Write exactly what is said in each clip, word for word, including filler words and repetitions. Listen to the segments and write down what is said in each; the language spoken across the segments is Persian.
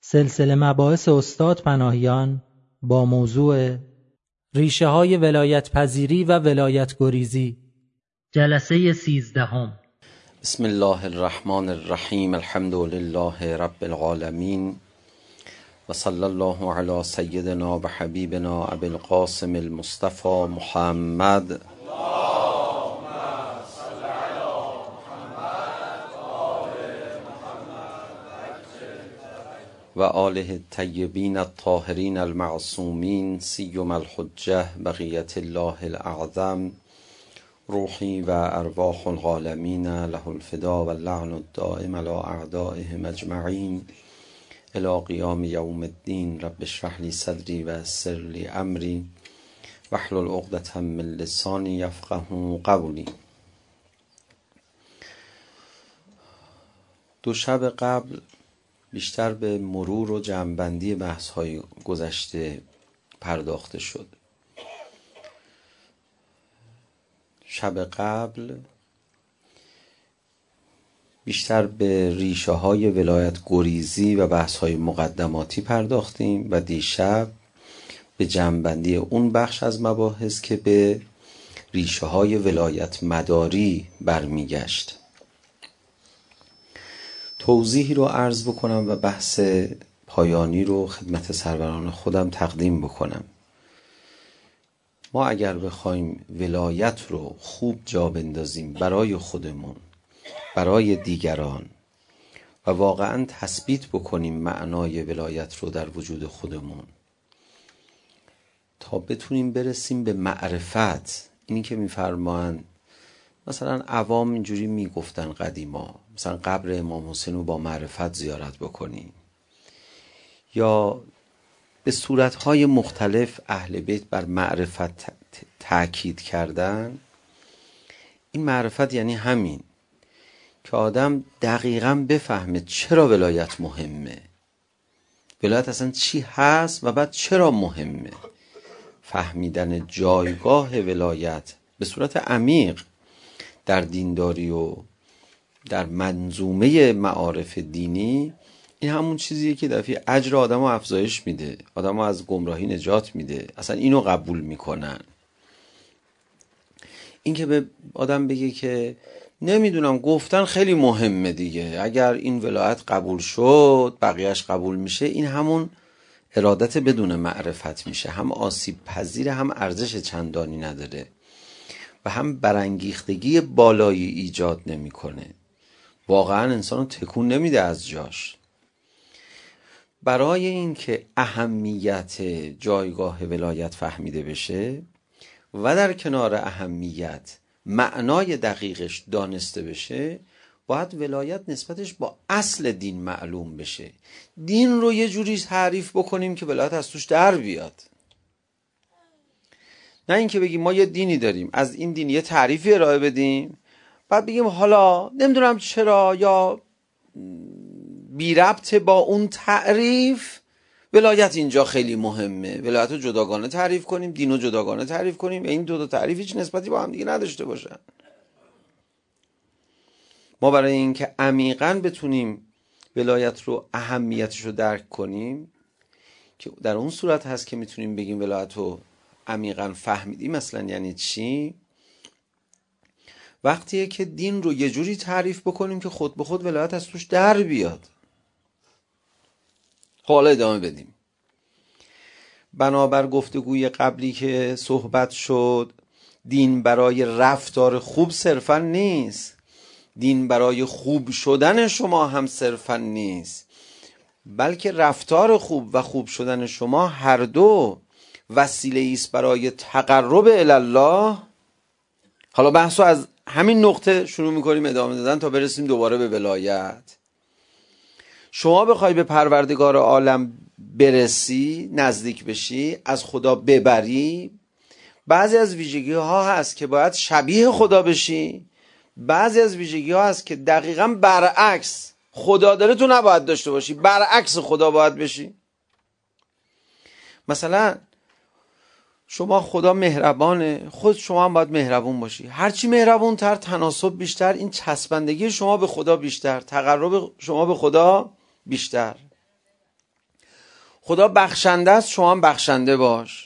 سلسله مباحث استاد پناهیان با موضوع ریشه های ولایت پذیری و ولایت گریزی، جلسه سیزدهم. بسم الله الرحمن الرحیم. الحمد لله رب العالمین و صلی الله علی سیدنا و حبیبنا ابی القاسم المصطفى محمد و آله الطیبین الطاهرین المعصومین سیما الحجة بقیت الله الاعظم روحی و ارواح العالمین له الفدا و اللعن الدائم علی اعدائهم اجمعین الی قیام یوم الدین. رب اشرح لی صدری و یسر لی امری واحلل عقدة من لسانی یفقهوا قولی. دو شب قبل بیشتر به مرور و جمع‌بندی بحث‌های گذشته پرداخته شد. شب قبل بیشتر به ریشه های ولایت گریزی و بحث های مقدماتی پرداختیم و دیشب به جمع‌بندی اون بخش از مباحث که به ریشه های ولایت مداری برمیگشت. توضیحی رو عرض بکنم و بحث پایانی رو خدمت سروران خودم تقدیم بکنم. ما اگر بخوایم ولایت رو خوب جا بندازیم برای خودمون، برای دیگران و واقعا تثبیت بکنیم معنای ولایت رو در وجود خودمون تا بتونیم برسیم به معرفت. اینی که میفرمایند مثلا عوام اینجوری میگفتن قدیما، مثلا قبر امام حسین رو با معرفت زیارت بکنیم، یا به صورتهای مختلف اهل بیت بر معرفت تأکید کردن. این معرفت یعنی همین که آدم دقیقاً بفهمه چرا ولایت مهمه، ولایت اصلا چی هست و بعد چرا مهمه. فهمیدن جایگاه ولایت به صورت عمیق در دینداری و در منظومه معارف دینی، این همون چیزیه که دفعه اجر آدمو افزایش میده، آدمو از گمراهی نجات میده. اصلا اینو قبول میکنن. این که به آدم بگه که نمیدونم گفتن خیلی مهمه دیگه، اگر این ولایت قبول شد بقیهش قبول میشه، این همون ارادت بدون معرفت میشه. هم آسیب پذیر، هم ارزش چندانی نداره و هم برانگیختگی بالایی ایجاد نمیکنه. واقعا انسانو تکون نمیده از جاش. برای این که اهمیت جایگاه ولایت فهمیده بشه و در کنار اهمیت معنای دقیقش دانسته بشه، باید ولایت نسبتش با اصل دین معلوم بشه. دین رو یه جوری تعریف بکنیم که ولایت از توش در بیاد، نه اینکه بگیم ما یه دینی داریم، از این دین یه تعریفی ارائه بدیم، بعد بگیم حالا نمیدونم چرا یا بی ربط با اون تعریف ولایت اینجا خیلی مهمه، ولایت رو جداگانه تعریف کنیم، دین رو جداگانه تعریف کنیم. این دو تا تعریف هیچ نسبتی با هم دیگه نداشته باشن. ما برای اینکه عمیقاً بتونیم ولایت رو اهمیتش رو درک کنیم، که در اون صورت هست که میتونیم بگیم ولایت رو عمیقاً فهمیدیم مثلا یعنی چی، وقتیه که دین رو یه جوری تعریف بکنیم که خود به خود ولایت از توش در بیاد. حالا ادامه بدیم. بنابر گفتگوی قبلی که صحبت شد، دین برای رفتار خوب صرفا نیست، دین برای خوب شدن شما هم صرفا نیست، بلکه رفتار خوب و خوب شدن شما هر دو وسیله است برای تقرب الی الله. حالا بحثو از همین نقطه شروع میکنیم ادامه دادن تا برسیم دوباره به ولایت. شما بخوای به پروردگار عالم برسی، نزدیک بشی، از خدا ببری، بعضی از ویژگی ها هست که باید شبیه خدا بشی، بعضی از ویژگی ها هست که دقیقاً برعکس خدا داره تو نباید داشته باشی، برعکس خدا باید بشی. مثلا شما خدا مهربانه، خود شما هم باید مهربون باشی. هرچی مهربون تر، تناسب بیشتر، این چسبندگی شما به خدا بیشتر، تقرب شما به خدا بیشتر. خدا بخشنده است، شما هم بخشنده باش.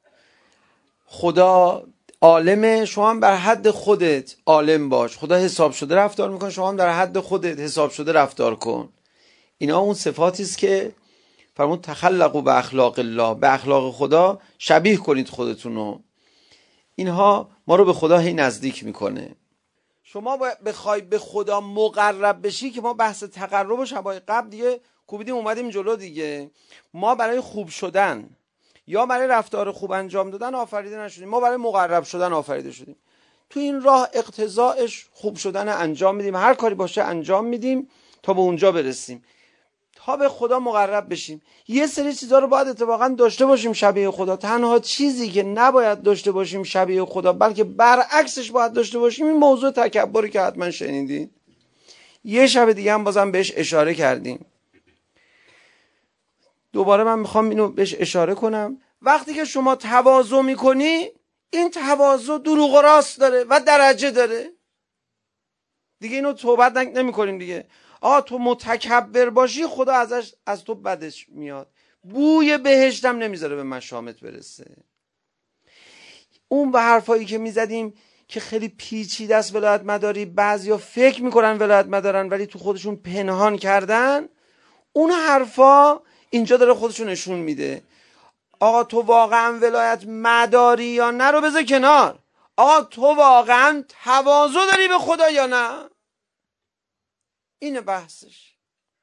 خدا عالمه، شما هم بر حد خودت عالم باش. خدا حساب شده رفتار میکنه، شما هم در حد خودت حساب شده رفتار کن. اینا اون صفاتی است که فرمود تخلقوا به اخلاق الله، به اخلاق خدا شبیه کنید خودتونو. اینها ما رو به خدا هی نزدیک میکنه. شما بخوای به خدا مقرب بشی، که ما بحث تقرب و شبای قبل دیگه کوبیدیم اومدیم جلو دیگه. ما برای خوب شدن یا برای رفتار خوب انجام دادن آفریده نشدیم، ما برای مقرب شدن آفریده شدیم. تو این راه اقتضاعش خوب شدن انجام میدیم، هر کاری باشه انجام میدیم تا به اونجا برسیم، تا به خدا مقرب بشیم. یه سری چیزا رو باید اتفاقا داشته باشیم شبیه خدا. تنها چیزی که نباید داشته باشیم شبیه خدا، بلکه برعکسش باید داشته باشیم، این موضوع تکبری که حتما شنیدین. یه شب دیگه هم بازم بهش اشاره کردیم. دوباره من میخوام اینو بهش اشاره کنم. وقتی که شما تواضع میکنی، این تواضع دروغ و راست داره و درجه داره دیگه. اینو توبت نمی کنیم دیگه. آه تو متکبر باشی، خدا ازش از تو بدش میاد، بوی بهشتم نمیذاره به مشامت برسه. اون به حرفایی که میزدیم که خیلی پیچیده است ولایت مداری، بعضیا فکر میکنن ولایت مدارن ولی تو خودشون پنهان کردن، اون حرفا اینجا داره خودشون نشون میده. آقا تو واقعا ولایت مداری یا نه رو بذار کنار. آقا تو واقعا تواضع داری به خدا یا نه؟ اینه بحثش.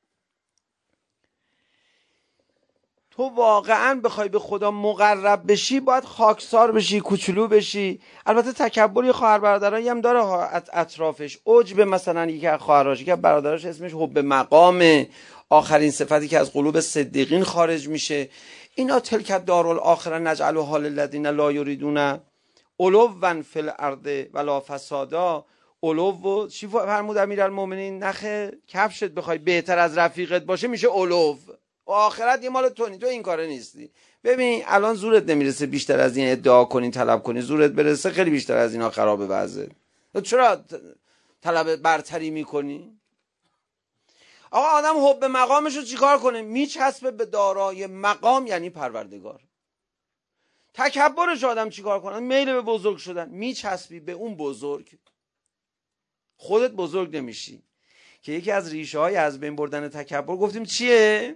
تو واقعا بخوای به خدا مقرب بشی، باید خاکسار بشی، کوچولو بشی. البته تکبر یه خواهر برادرایی هم داره اطرافش. عجب مثلا یکی از خواهراش، یکی از برادراش اسمش حب مقامه، آخرین صفتی که از قلوب صدیقین خارج میشه. اینا تلک دارالآخرة نجعلها للذین لا یریدون علوا فی الارض ولا فسادا. علو چی فرمود امیرالمومنین؟ نخ کفشت بخوای بهتر از رفیقت باشه میشه علو. و آخرت یه مال تو نی، تو این کاره نیستی. ببین الان زورت نمیرسه بیشتر از این ادعا کنی، طلب کنی. زورت برسه خیلی بیشتر از اینا خرابه وضعت. چرا طلب برتری میکنی؟ آقا آدم حب مقامشو چیکار کنه؟ میچسبه به دارای مقام، یعنی پروردگار. تکبرش آدم چیکار کنه؟ میل به بزرگ شدن، میچسبی به اون بزرگ، خودت بزرگ نمیشی. که یکی از ریشه های از بین بردن تکبر گفتیم چیه؟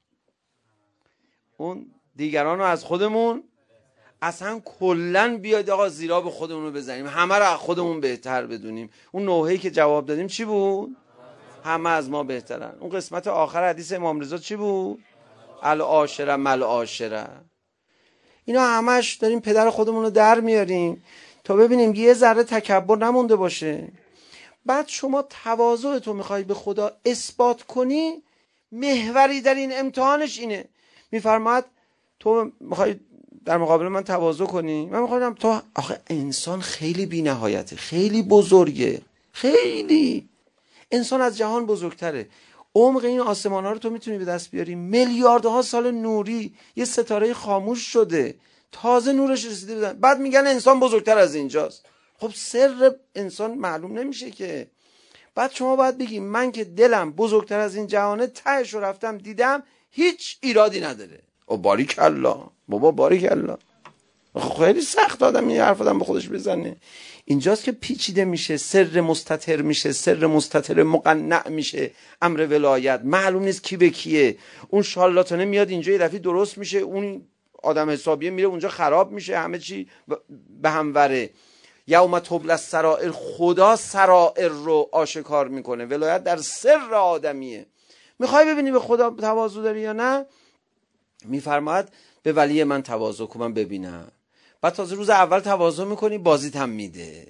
اون دیگران رو از خودمون اصلا کلن بیاد آقا زیرا به خودمون رو بزنیم، همه رو از خودمون بهتر بدونیم. اون نوحه‌ای که جواب دادیم چی بود؟ همه از ما بهترن. اون قسمت آخر حدیث امام رضا چی بود؟ العاشره ملعاشره. اینا همش داریم پدر خودمون رو در میاریم تا ببینیم یه ذره تکبر نمونده باشه. بعد شما تواضع تو میخوای به خدا اثبات کنی، محوری در این امتحانش اینه. میفرماد تو میخوای در مقابل من تواضع کنی، من میخوام تو آخه انسان خیلی بی نهایته، خیلی بزرگه، خیلی انسان از جهان بزرگتره. عمق این آسمان ها رو تو میتونی به دست بیاری. میلیاردها سال نوری یه ستاره خاموش شده، تازه نورش رسیده بدن، بعد میگن انسان بزرگتر از اینجاست. خب سر انسان معلوم نمیشه که. بعد شما باید بگی من که دلم بزرگتر از این جهانه، تهش رو رفتم دیدم هیچ ایرادی نداره. او باریک الله بابا، باریک الله. خیلی سخت آدم این حرف آدم به خودش بزنه. اینجاست که پیچیده میشه، سر مستتر میشه، سر مستتر مقنع میشه. امر ولایت معلوم نیست کی به کیه. اون شالاتانه میاد اینجا یه دفعه درست میشه، اون آدم حسابیه میره اونجا خراب میشه، همه چی به هم وره. یوم تبلی السرائر، خدا سرائر رو آشکار میکنه. ولایت در سر آدمیه. میخوای ببینی به خدا تواضع داری یا نه؟ میفرماید به ولی من تواضع کن من ببینم. بعد تازه روز اول تواضع میکنی، بازیت هم میده.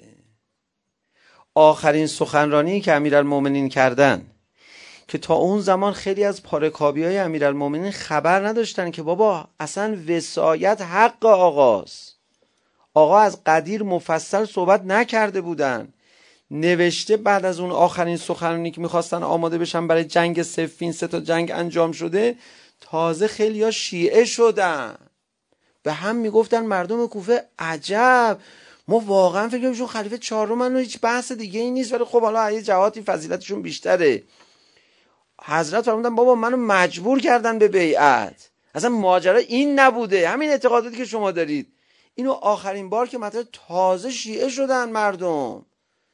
آخرین سخنرانی که امیرالمومنین کردن، که تا اون زمان خیلی از پارکابی های امیرالمومنین خبر نداشتن که بابا اصلا وصایت حق آقاست. آقا از قدیر مفصل صحبت نکرده بودن. نوشته بعد از اون آخرین سخنرانی که میخواستن آماده بشن برای جنگ صفین، سه تا جنگ انجام شده، تازه خیلی ها شیعه شدن. به هم میگفتن مردم کوفه عجب، ما واقعا فکر می‌کنیم خلیفه چهارم هیچ بحث دیگه ای نیست، ولی خب حالا یه جهاتی فضیلتشون بیشتره. حضرت فرمودن بابا منو مجبور کردن به بیعت، اصلا ماجرا این نبوده. همین اعتقاداتی که شما دارید، اینو آخرین بار که مثلا تازه شیعه شدن مردم،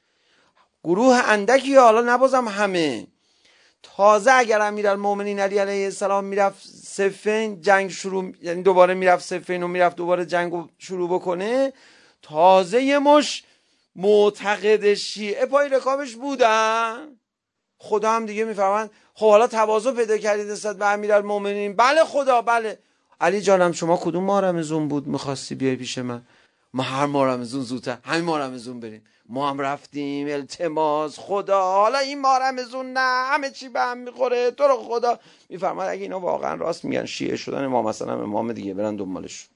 گروه اندکی، حالا نبازم همه، تازه اگر امیرالمومنین علی علیه السلام میرفت صفین جنگ شروع، یعنی دوباره میرفت صفین و میرفت دوباره جنگ شروع بکنه، تازه یه مش معتقد شیعه پای رکابش بودن. خدا هم دیگه میفهمن خب حالا تواضع پیدا کردید نسبت به امیرالمومنین. بله خدا بله. علی جانم شما کدوم ماه رمضان بود میخواستی بیای پیش من؟ ما هر ماه رمضان زودتر، همین ماه رمضان بریم. ما هم رفتیم التماس خدا حالا این ماه رمضان نه همه چی به هم میخوره، تو رو خدا. میفرماد اگه اینا واقعا راست میگن شیعه شدن ما، مثلا امام دیگه برن دنبالش،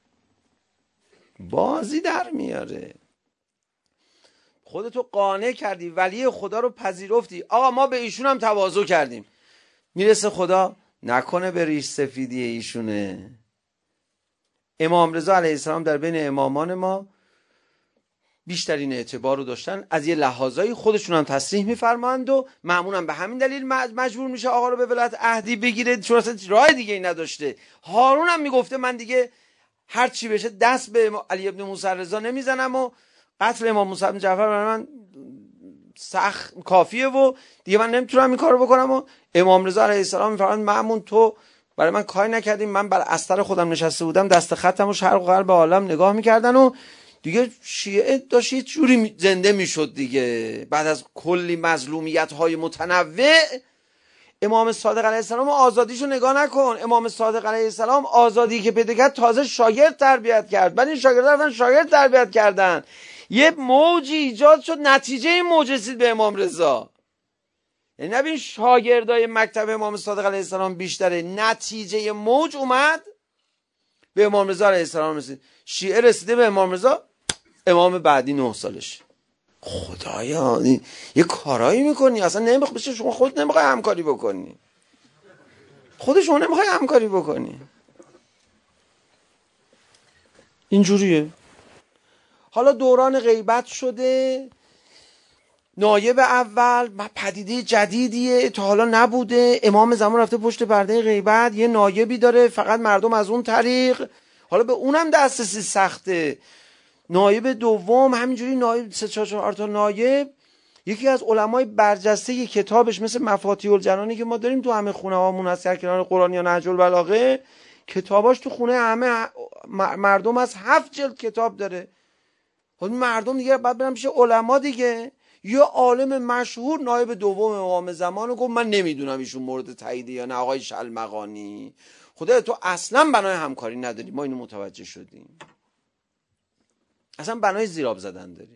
بازی در میاره. خودتو قانع کردی، ولی خدا رو پذیرفتی، آقا ما به ایشون هم تواضع کردیم، میرسه خدا نکنه به ریش سفیدی ایشونه. امام رضا علیه السلام در بین امامان ما بیشترین اعتبار رو داشتن، از یه لحاظایی خودشون هم تصریح میفرمایند و معمولا به همین دلیل مجبور میشه آقا رو به ولایت عهدی بگیره، چون اصلا راه دیگه ای نداشته. هارون هم میگفته من دیگه هر چی بشه دست به علی ابن موسی رضا نمیزنم و قتل امام موسی بن جعفر برای من سخت کافیه و دیگه من نمیتونم این کارو بکنم. و امام رضا علیه السلام میفرمایند مأمون تو برای من کاری نکردیم، من بر استر خودم نشسته بودم، دست خطم و شرق و غرب عالم نگاه میکردن و دیگه شیعه داشت یه جوری زنده میشد دیگه. بعد از کلی مظلومیت های متنوع، امام صادق علیه السلام آزادیشو نگاه نکن. امام صادق علیه السلام آزادی که پیدا کرد تازه شاگرد تربیت کرد، بعد این شاگردان رفتن شاگرد تربیت کردن، یه موجی ایجاد شد، نتیجه این موج رسید به امام رضا. یعنی نبین شاگردای مکتب امام صادق علیه السلام بیشتره، نتیجه موج اومد به امام رضا علیه السلام رسید. شیعه رسیده به امام رضا، امام بعدی نه سالش. خدایا یه کارایی میکنی اصلا نمیخوای بشه، شما خود نمیخوای همکاری بکنی، خود شما نمیخوای همکاری بکنی، اینجوریه. حالا دوران غیبت شده، نایب اول پدیده جدیدیه تا حالا نبوده، امام زمان رفته پشت پرده غیبت، یه نایبی داره فقط مردم از اون طریق، حالا به اونم دسترسی سخته. نایب دوم همینجوری، نایب سه چهار چهار تا نایب. یکی از علمای برجسته یه کتابش مثل مفاتیح الجنانی که ما داریم تو همه خونه هامون هست، در کنار قرآن یا نهج البلاغه، کتاباش تو خونه همه مردم از هفت جلد کتاب داره. خب مردم دیگه بعد برن پیش علما دیگه. یه عالم مشهور نایب دوم امام زمان رو گفت من نمیدونم ایشون مورد تاییده یا نه، آقای شلمغانی. خدا تو اصلا بنای همکاری نداری، ما اینو متوجه شدیم، اصلا بنای زیراب زدن داری.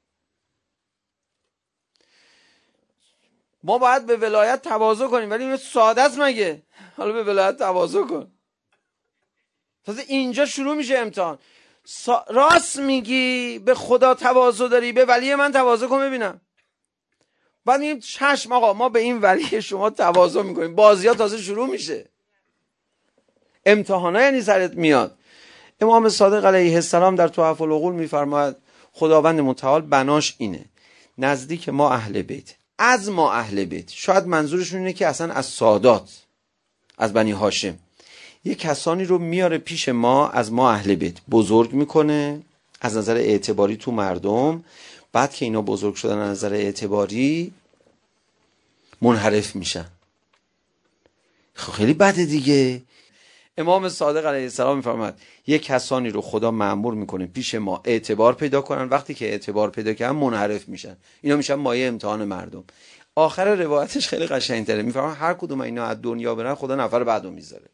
ما باید به ولایت تواضع کنیم، ولی این ساده است مگه؟ حالا به ولایت تواضع کن. تازه اینجا شروع میشه امتحان. سا... راست میگی به خدا تواضع داری، به ولی من تواضع کن ببینم. بعد میگیم چشم آقا ما به این ولی شما تواضع میکنیم. بازی ها تازه شروع میشه، امتحانا یعنی سرت میاد. امام صادق علیه السلام در تحف العقول میفرماید خداوند متعال بناش اینه، نزدیک ما اهل بیت، از ما اهل بیت، شاید منظورشون اینه که اصلا از سادات، از بنی هاشم، یه کسانی رو میاره پیش ما از ما اهل بیت، بزرگ میکنه از نظر اعتباری تو مردم. بعد که اینا بزرگ شدن از نظر اعتباری منحرف میشن. خیلی بده دیگه. امام صادق علیه السلام میفرماید یه کسانی رو خدا مأمور میکنه پیش ما اعتبار پیدا کنن، وقتی که اعتبار پیدا کردن منحرف میشن، اینا میشن مایه امتحان مردم. آخر روایتش خیلی قشنگ‌تره، میفرماید هر کدوم اینا از دنیا برن خدا نفر بعدو میذاره.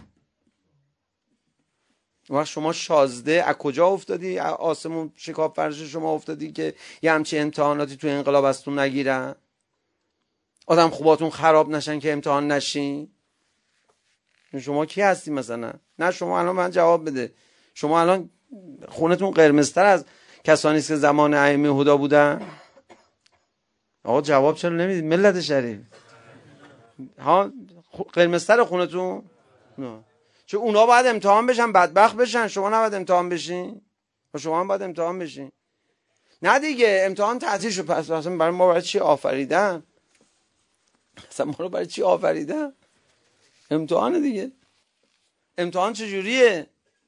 وقت شما شازده از کجا افتادی؟ آسمون شکاف فرش شما افتادی که یه همچین امتحاناتی تو انقلاب ازتون نگیرن، آدم خوباتون خراب نشن که امتحان نشین. شما کی هستی مثلا؟ نه شما الان من جواب بده، شما الان خونتون قرمزتر از کسانی است که زمان ائمه هدا بودن؟ آقا جواب چرا نمیدید ملت شریف؟ ها قرمزتر خونتون؟ نه، چون اونا باید امتحان بشن بدبخت بشن، شما نباید امتحان بشین؟ و شما هم باید امتحان بشین. نه دیگه امتحان تعطیل شد، پس اصلا برای ما برای چی آفریدن؟ اصلا ما رو برای چی آفریدن؟ امتحان دیگه. امتحان چجوریه؟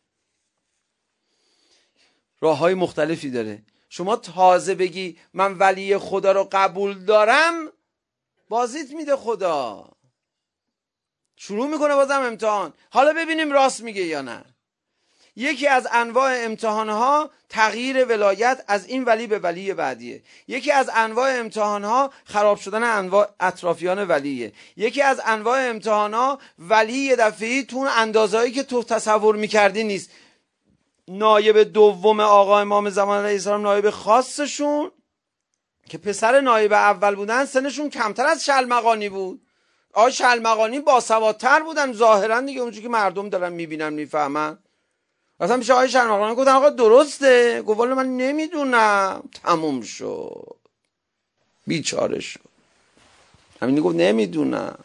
راه های مختلفی داره. شما تازه بگی من ولی خدا رو قبول دارم، بازیت میده خدا، شروع میکنه بازم امتحان. حالا ببینیم راست میگه یا نه. یکی از انواع امتحانها تغییر ولایت از این ولی به ولی بعدیه. یکی از انواع امتحانها خراب شدن انواع اطرافیان ولیه. یکی از انواع امتحانها ولی یه دفعه‌ای تو اون اندازه‌ای که تو تصور میکردی نیست. نایب دوم آقا امام زمان علیه السلام، نایب خاصشون که پسر نایب اول بودن، سنشون کمتر از شلمغانی بود. آقا شلمغانی باسوادتر بودن ظاهرا دیگه، اونجوری که مردم دارن میبینن میفهمن. مثلا میشه آقای شلمغانی گفتن آقا درسته، گفت والا من نمیدونم. تموم شد، بیچاره شد، همین گفت نمیدونم.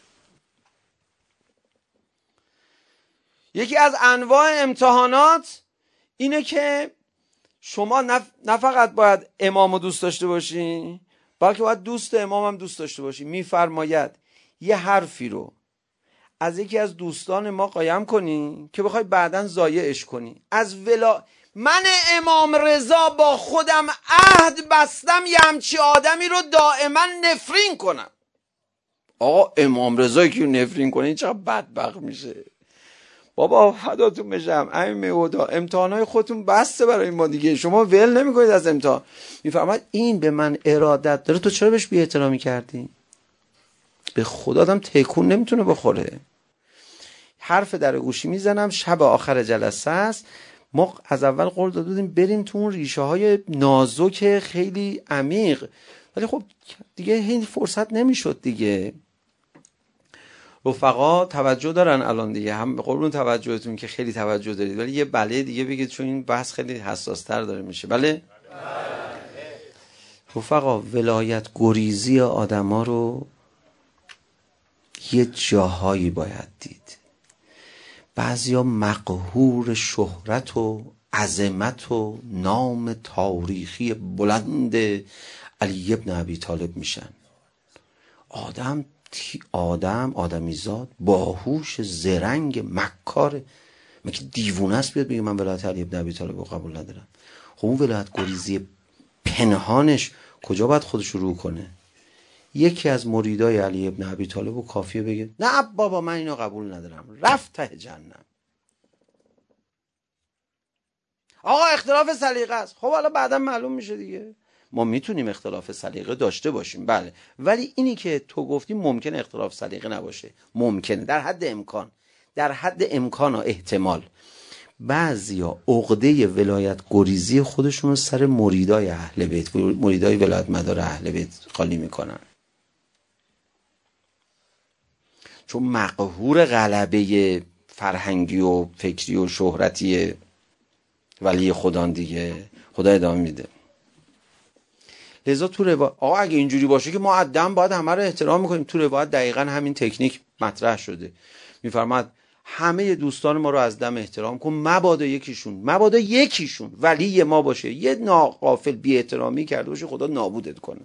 یکی از انواع امتحانات اینه که شما نه فقط باید امامو دوست داشته باشی، بلکه باید دوست امام هم دوست داشته باشی. میفرماید یه حرفی رو از یکی از دوستان ما قایم کنی که بخوای بعدن ضایعش کنی. از ولا من امام رضا با خودم عهد بستم یه همچی آدمی رو دائما نفرین کنم. آقا امام رضایی که نفرین کنه این چقدر بدبخت میشه. بابا فداتون بشم، ائمه هدا، امتحانای خودتون بسته برای ما دیگه، شما ول نمیکنید از امتحان. میفرماید این به من ارادت داره، تو چرا بهش بی احترامی کردی؟ به خدا آدم تکون نمیتونه بخوره. حرف در گوشی میزنم، شب آخر جلسه است، ما از اول قول داده بودیم بریم تو اون ریشه های نازک خیلی عمیق، ولی خب دیگه این فرصت نمیشد دیگه. رفقا توجه دارن الان دیگه، هم به قربون توجهتون که خیلی توجه دارید، ولی یه بله دیگه بگید چون این بحث خیلی حساس تر داره میشه. بله, بله. رفقا ولایت گریزی آدما رو یه جاهایی باید دید. بعضیا مقهور شهرت و عظمت و نام تاریخی بلند علی ابن ابی طالب میشن. آدم آدم آدمیزاد باهوش زرنگ مکار، مگه دیوونه است بیاد بگه من ولایت علی ابن ابی طالب رو قبول ندارم؟ خب اون ولایت گریزی پنهانش کجا باید خودش رو کنه؟ یکی از مریدای علی ابن ابی طالب و کافیه بگه نه بابا من اینو قبول ندارم، رفت ته جهنم. آقا اختلاف سلیقه است. خب حالا بعدا معلوم میشه دیگه. ما میتونیم اختلاف سلیقه داشته باشیم، بله، ولی اینی که تو گفتی ممکن اختلاف سلیقه نباشه، ممکنه در حد امکان، در حد امکان و احتمال. بعضیا عقده ولایت گریزی خودشون رو سر مریدای اهل بیت، مریدای ولایت مدار اهل بیت خالی میکنن، چون مقهور غلبه فرهنگی و فکری و شهرتی ولی خدا دیگه. خدا ادامه میده. لذا تو روایت آقا اگه اینجوری باشه که ما عدم باید همه رو احترام میکنیم، تو روایت دقیقا همین تکنیک مطرح شده. میفرماد همه دوستان ما رو از دم احترام کن، مبادا یکیشون مبادا یکیشون ولی ما باشه یه ناغافل بی احترامی کرده باشه خدا نابودت کنه.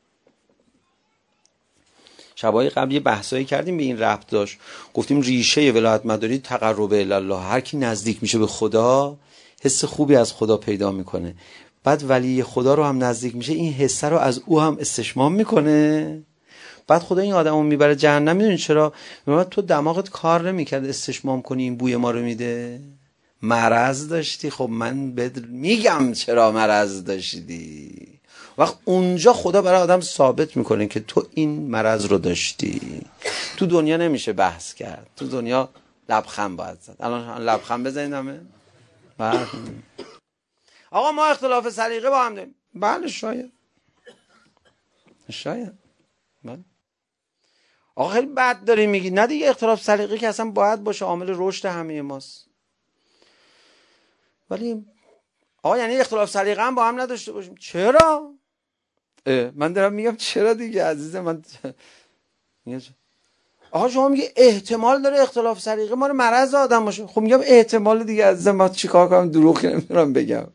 شبای قبل یه بحثایی کردیم به این ربط داشت، گفتیم ریشه ولایت مداری تقرب الی الله، هر کی نزدیک میشه به خدا حس خوبی از خدا پیدا میکنه، بعد ولی خدا رو هم نزدیک میشه این حس رو از او هم استشمام میکنه، بعد خدا این آدمو میبره جهنم. میدونی چرا؟ میگه تو دماغت کار نمیکرد استشمام کنی این بوی ما رو میده، مرض داشتی. خب من بد... میگم چرا مرض داشتی. وقت اونجا خدا برای آدم ثابت میکنه که تو این مرض رو داشتی. تو دنیا نمیشه بحث کرد، تو دنیا لبخند باید زد. الان لبخند بزنید همه. بعد آقا ما اختلاف سلیقه با هم داریم، بله شاید شاید بله. آقا خیلی بد داری میگی. نه دیگه، اختلاف سلیقه که اصلا باید باشه، عامل رشد همه ماست. ولی آقا یعنی اختلاف سلیقه هم با هم نداشته باشیم؟ چرا؟ من دارم میگم چرا دیگه عزیزم. من آقا شما میگه احتمال داره اختلاف سلیقه ما رو مرض آدم باشه. خب میگم احتمال دیگه عزیزم، من چیکار کنم؟ دروغ نمیتونم بگم،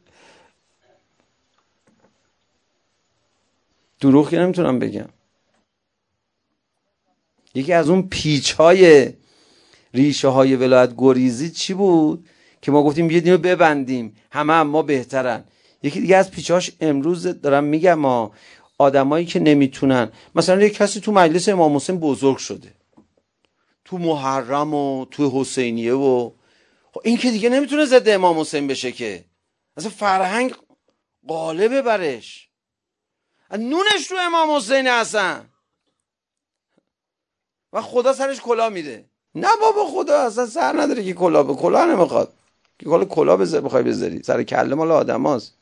دروغ که نمیتونم بگم. یکی از اون پیچ های ریشه های ولایت گریزی چی بود که ما گفتیم بیاید اینو ببندیم، همه هم ما بهترن. یکی دیگه از پیچاش امروز دارم میگم، ما آدمایی که نمیتونن، مثلا یک کسی تو مجلس امام حسین بزرگ شده، تو محرم و تو حسینیه و این که دیگه نمیتونه ضد امام حسین بشه که، اصلا فرهنگ غالبه برش، نونش تو امام حسین هستن و خدا سرش کلا میده. نه بابا، خدا اصلا سر نداره که کلا به کلا نمیخواد که کلا کلا بذار بخوای بذاری سر کله مال آدماست.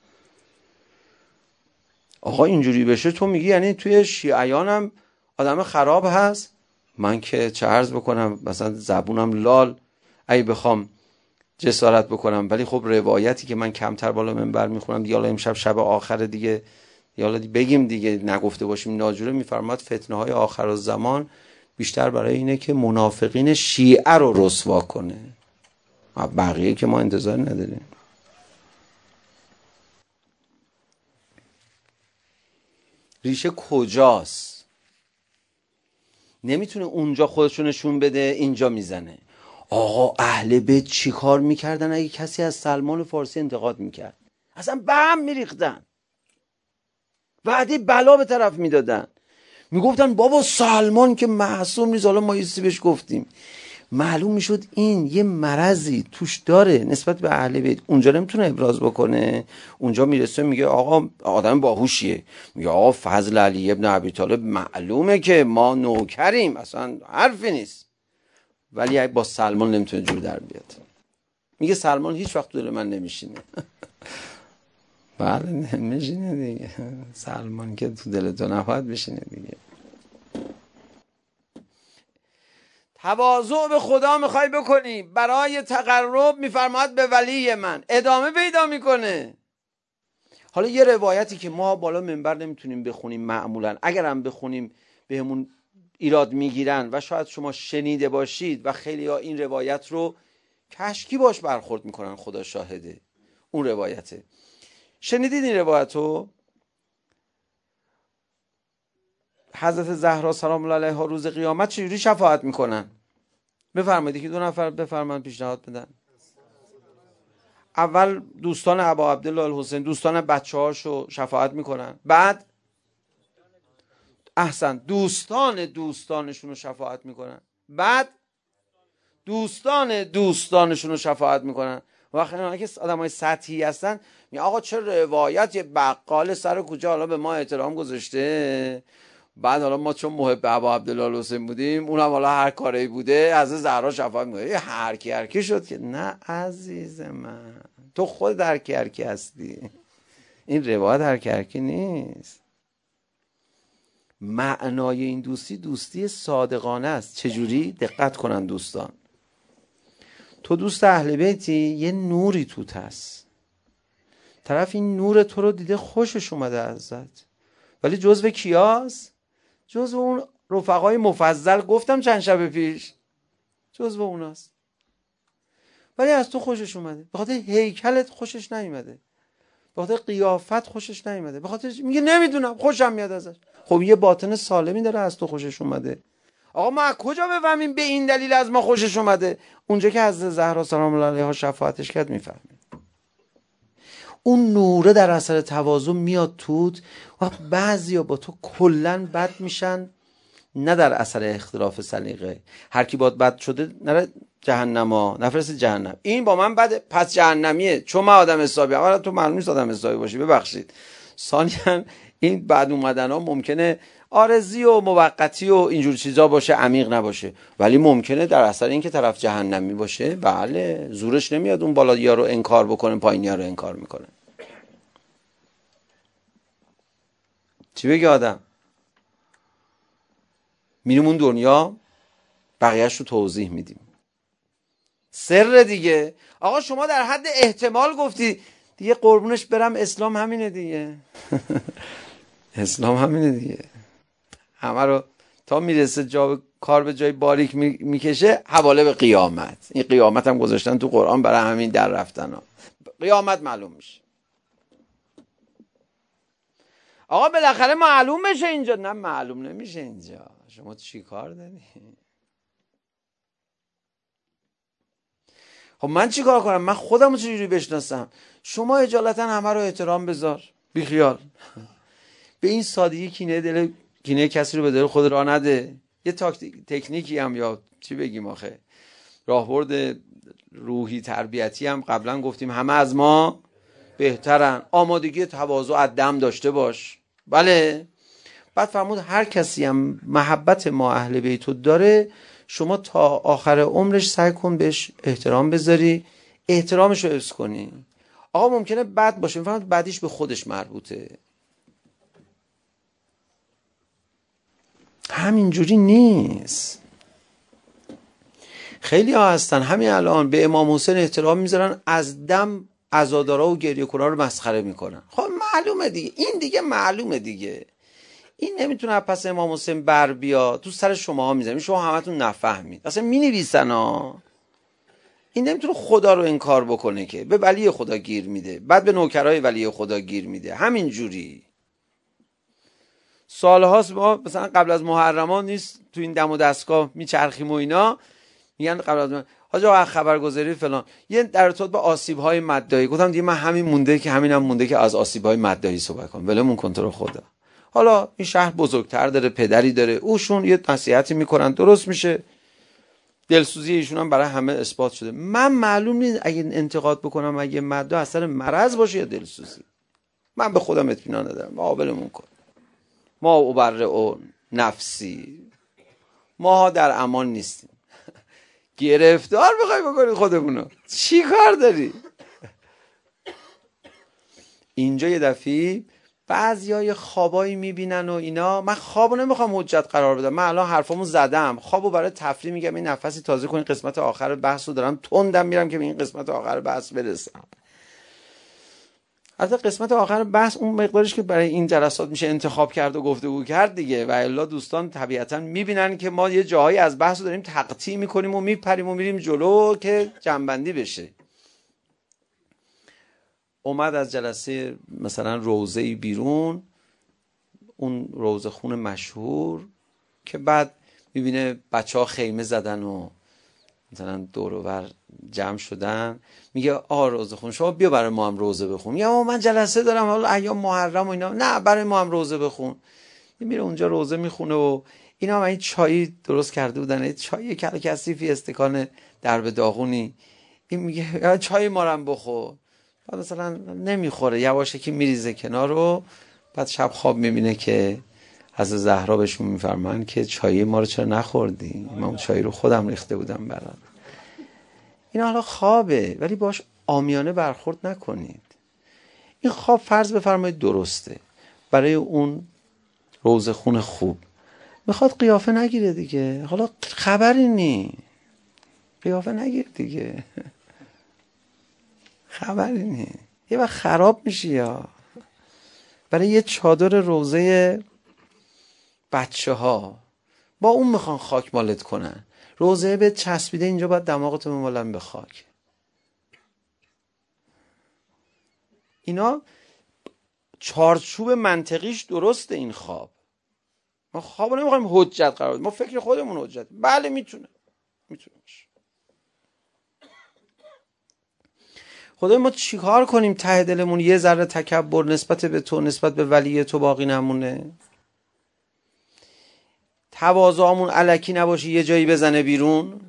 آقا اینجوری بشه تو میگی یعنی توی شیعیان هم آدم خراب هست؟ من که چه عرض بکنم، مثلا زبونم لال ای بخوام جسارت بکنم، ولی خب روایتی که من کمتر بالا منبر میخونم دیگه، حالا امشب شب آخر دیگه، یا بگیم دیگه نگفته باشیم ناجوره، میفرماد فتنه های آخر الزمان بیشتر برای اینه که منافقین شیعه رو رسوا کنه، بقیه که ما انتظار نداریم. ریشه کجاست؟ نمیتونه اونجا خودشو نشون بده اینجا میزنه. آقا اهل بیت چی کار میکردن اگه کسی از سلمان فارسی انتقاد میکرد؟ اصلا به هم میریختن، وعده بلا به طرف میدادن، میگفتن بابا سلمان که معصوم نیست. حالا ما ایسی بهش گفتیم، معلوم میشد این یه مرضی توش داره نسبت به اهل بیت، اونجا نمیتونه ابراز بکنه، اونجا میرسه میگه آقا آدم باهوشیه، میگه آقا فضل علی ابن ابی طالب معلومه که ما نوکریم، اصلا حرفی نیست، ولی با سلمان نمیتونه جور در بیاد. میگه سلمان هیچ وقت دل من نمیشینه. بله نمیشینه دیگه، سلمان که تو دل تو نباید بشینه دیگه. تواضع به خدا میخوای بکنی، برای تقرب میفرماد به ولی من، ادامه پیدا میکنه. حالا یه روایتی که ما بالا منبر نمیتونیم بخونیم معمولا، اگرم بخونیم بهمون ایراد میگیرن و شاید شما شنیده باشید و خیلی ها این روایت رو کشکی باش برخورد میکنن، خدا شاهده. اون روایته شنیدید؟ این روایت رو حضرت زهرا سلام الله علیها روز قیامت چجوری شفاعت میکنن؟ بفرمایید که دو نفر بفرمایید پیشنهاد بدن. اول دوستان ابا عبدالله الحسین، دوستان بچه هاشو شفاعت میکنن، بعد احسن دوستان دوستانشون رو شفاعت میکنن، بعد دوستان دوستانشون رو شفاعت میکنن. وقتی اونها که آدمای سطحی هستن میگن آقا چه روایت، یه بقال سر کوچه حالا به ما احترام گذاشته، بعد حالا ما چون محب ابا عبدالله الحسین بودیم، اونم حالا هر کاری بوده از زهرا شفاعت میکنه. یه هر کی هر کی شد که نه عزیز من، تو خود هر کی هر کی هستی، این روایت هر کی هر کی نیست. معنای این دوستی دوستی صادقانه است. چجوری؟ دقت کنن دوستان، تو دوست اهل بیتی یه نوری توت هست، طرف این نور تو رو دیده خوشش اومده ازت، ولی جزو کیاست؟ جزو اون رفقای مفضل، گفتم چند شب پیش جزو اوناست، ولی از تو خوشش اومده، به خاطر هیکلت خوشش نیومده، به خاطر قیافت خوشش نیومده، به خاطر میگه نمیدونم خوشم میاد ازش. خب یه باطن سالمی داره از تو خوشش اومده. آقا ما از کجا بفهمیم به این دلیل از ما خوشش اومده؟ اونجا که از زهرا سلام الله علیها شفاعتش کرد میفهمیم. اون نوره در اثر تواضع میاد توت و بعضیا با تو کلن بد میشن، نه در اثر اختلاف سلیقه. هر کی باد بد شده نره جهنما، نفرست جهنم، این با من بده پس جهنمیه چون من آدم حسابی. اولا تو معلوم نیست آدم حسابی باشی، ببخشید. ثانیاً این بعد اومدن ها ممکنه آرزی و موقتی و اینجور چیزا باشه، عمیق نباشه، ولی ممکنه در اثر این که طرف جهنمی باشه. بله زورش نمیاد اون بالا یا رو انکار بکنه، پایین یا رو انکار میکنه. چی بگه آدم؟ میریم اون دنیا بقیهش رو توضیح میدیم. سر دیگه آقا شما در حد احتمال گفتی دیگه، قربونش برم اسلام همینه دیگه. اسلام همینه دیگه، همه رو تا میرسه جا کار به جای باریک میکشه حواله به قیامت. این قیامت هم گذاشتن تو قرآن برای همین در رفتن ها. قیامت معلوم میشه. آقا بالاخره معلوم بشه اینجا. نه معلوم نمیشه اینجا. شما چی کار داری؟ خب من چی کار کنم؟ من خودم رو چجوری بشناسم؟ شما اجالتا همه رو احترام بذار، بیخیال. به این سادگی کینه دل کینه کسی رو به دل خود راه نده. یه تاکتیک تکنیکی هم یا چی بگیم آخه، راهبرد روحی تربیتی هم قبلا گفتیم، همه از ما بهترن، آمادگی تواضع از دم داشته باش. بله. بعد فرمود هر کسی هم محبت ما اهل بیتو داره، شما تا آخر عمرش سعی کن بهش احترام بذاری، احترامش رو حفظ کنی. آقا ممکنه بد باشه، میفهمد بعدیش به خودش مربوطه. همینجوری نیست. خیلی ها هستن همین الان به امام حسین احترام میذارن، از دم عزادارا و گریه کنار رو مسخره میکنن. خب معلومه دیگه، این دیگه معلومه دیگه، این نمیتونه پس امام حسین بر بیا، تو سر شماها میذارن، شما همتون نفهمید، اصلا مینویسن ها. این نمیتونه خدا رو انکار بکنه که، به ولی خدا گیر میده، بعد به نوکرای ولی خدا گیر میده. همین جوری سالهاست ما مثلا قبل از محرمان نیست تو این دم و دستگاه میچرخیم و اینا، میگن قبل از حاج آقا خبرگزاری فلان یه در ارتباط با آسیب‌های مادایی، گفتم دیگه من همین مونده که همینم هم مونده که از آسیب‌های مادایی صحبت کنم، ولمون کن تو رو خدا. حالا این شهر بزرگتر داره، پدری داره، اوشون یه نصیحتی میکنن درست میشه، دلسوزی ایشون هم برای همه اثبات شده. من معلوم نیست اگه انتقاد بکنم اگه ماده اثر مرض باشه یا دلسوزی، من به خودم اطمینان ندارم. ولمون کن، ما اوبرئ نفسی، ما در امان نیستیم. گرفتار بخوای بکنی خودمونو، چی کار داری؟ اینجا یه دفعی بعضیای خوابایی میبینن و اینا، من خوابو نمیخوام حجت قرار بدم، من الان حرفامو زدم، خوابو برای تفریح میگم این نفسی تازه کنین، قسمت آخر بحثو دارم تندم میرم که به این قسمت آخر بحث برسم. حتی قسمت آخر بحث اون مقدارش که برای این جلسات میشه انتخاب کرد و گفتگو کرد دیگه، و الا دوستان طبیعتا میبینن که ما یه جاهایی از بحثو داریم تقطیع میکنیم و میپریم و میریم جلو که جنبندی بشه. اومد از جلسه مثلا روضه‌ای بیرون، اون روضه خون مشهور که بعد میبینه بچه ها خیمه زدن و مثلا دور و بر جمع شدن، میگه آ روضه خون شما بیا برای ما هم روضه بخون. میگه اما من جلسه دارم حالا ایام محرم و اینا، نه برای ما هم روضه بخون. میره اونجا روضه میخونه و اینا هم این چایی درست کرده بودن، این چای کل کثیفی استکان درب داغونی، این میگه چای ما رو هم بخور. بعد مثلا نمیخوره، یواشه که میریزه کنار رو، بعد شب خواب میبینه که حضرت زهرا بهشون میفرمان که چای ما رو چرا نخوردی؟ من اون چای رو خودم ریخته بودم برات. این حالا خوابه ولی باش عامیانه برخورد نکنید. این خواب فرض بفرمایید درسته، برای اون روضه خون خوب میخواد قیافه نگیره دیگه، حالا خبری نی، قیافه نگیر دیگه، خبری نی، یه وقت خراب میشی. یا برای یه چادر روضه بچه ها با اون میخوان خاک مالت کنن، روضه به چسبیده اینجا باید دماغتو بمالن به خاک. اینا چارچوب منطقیش درسته. این خواب ما خوابو نمیخوایم حجت قرار بدیم، ما فکر خودمون حجت. بله میتونه میتونه باشه. خدای ما چیکار کنیم ته دلمون یه ذره تکبر نسبت به تو، نسبت به ولی تو باقی نمونه، تواضعمون الکی نباشه یه جایی بزنه بیرون.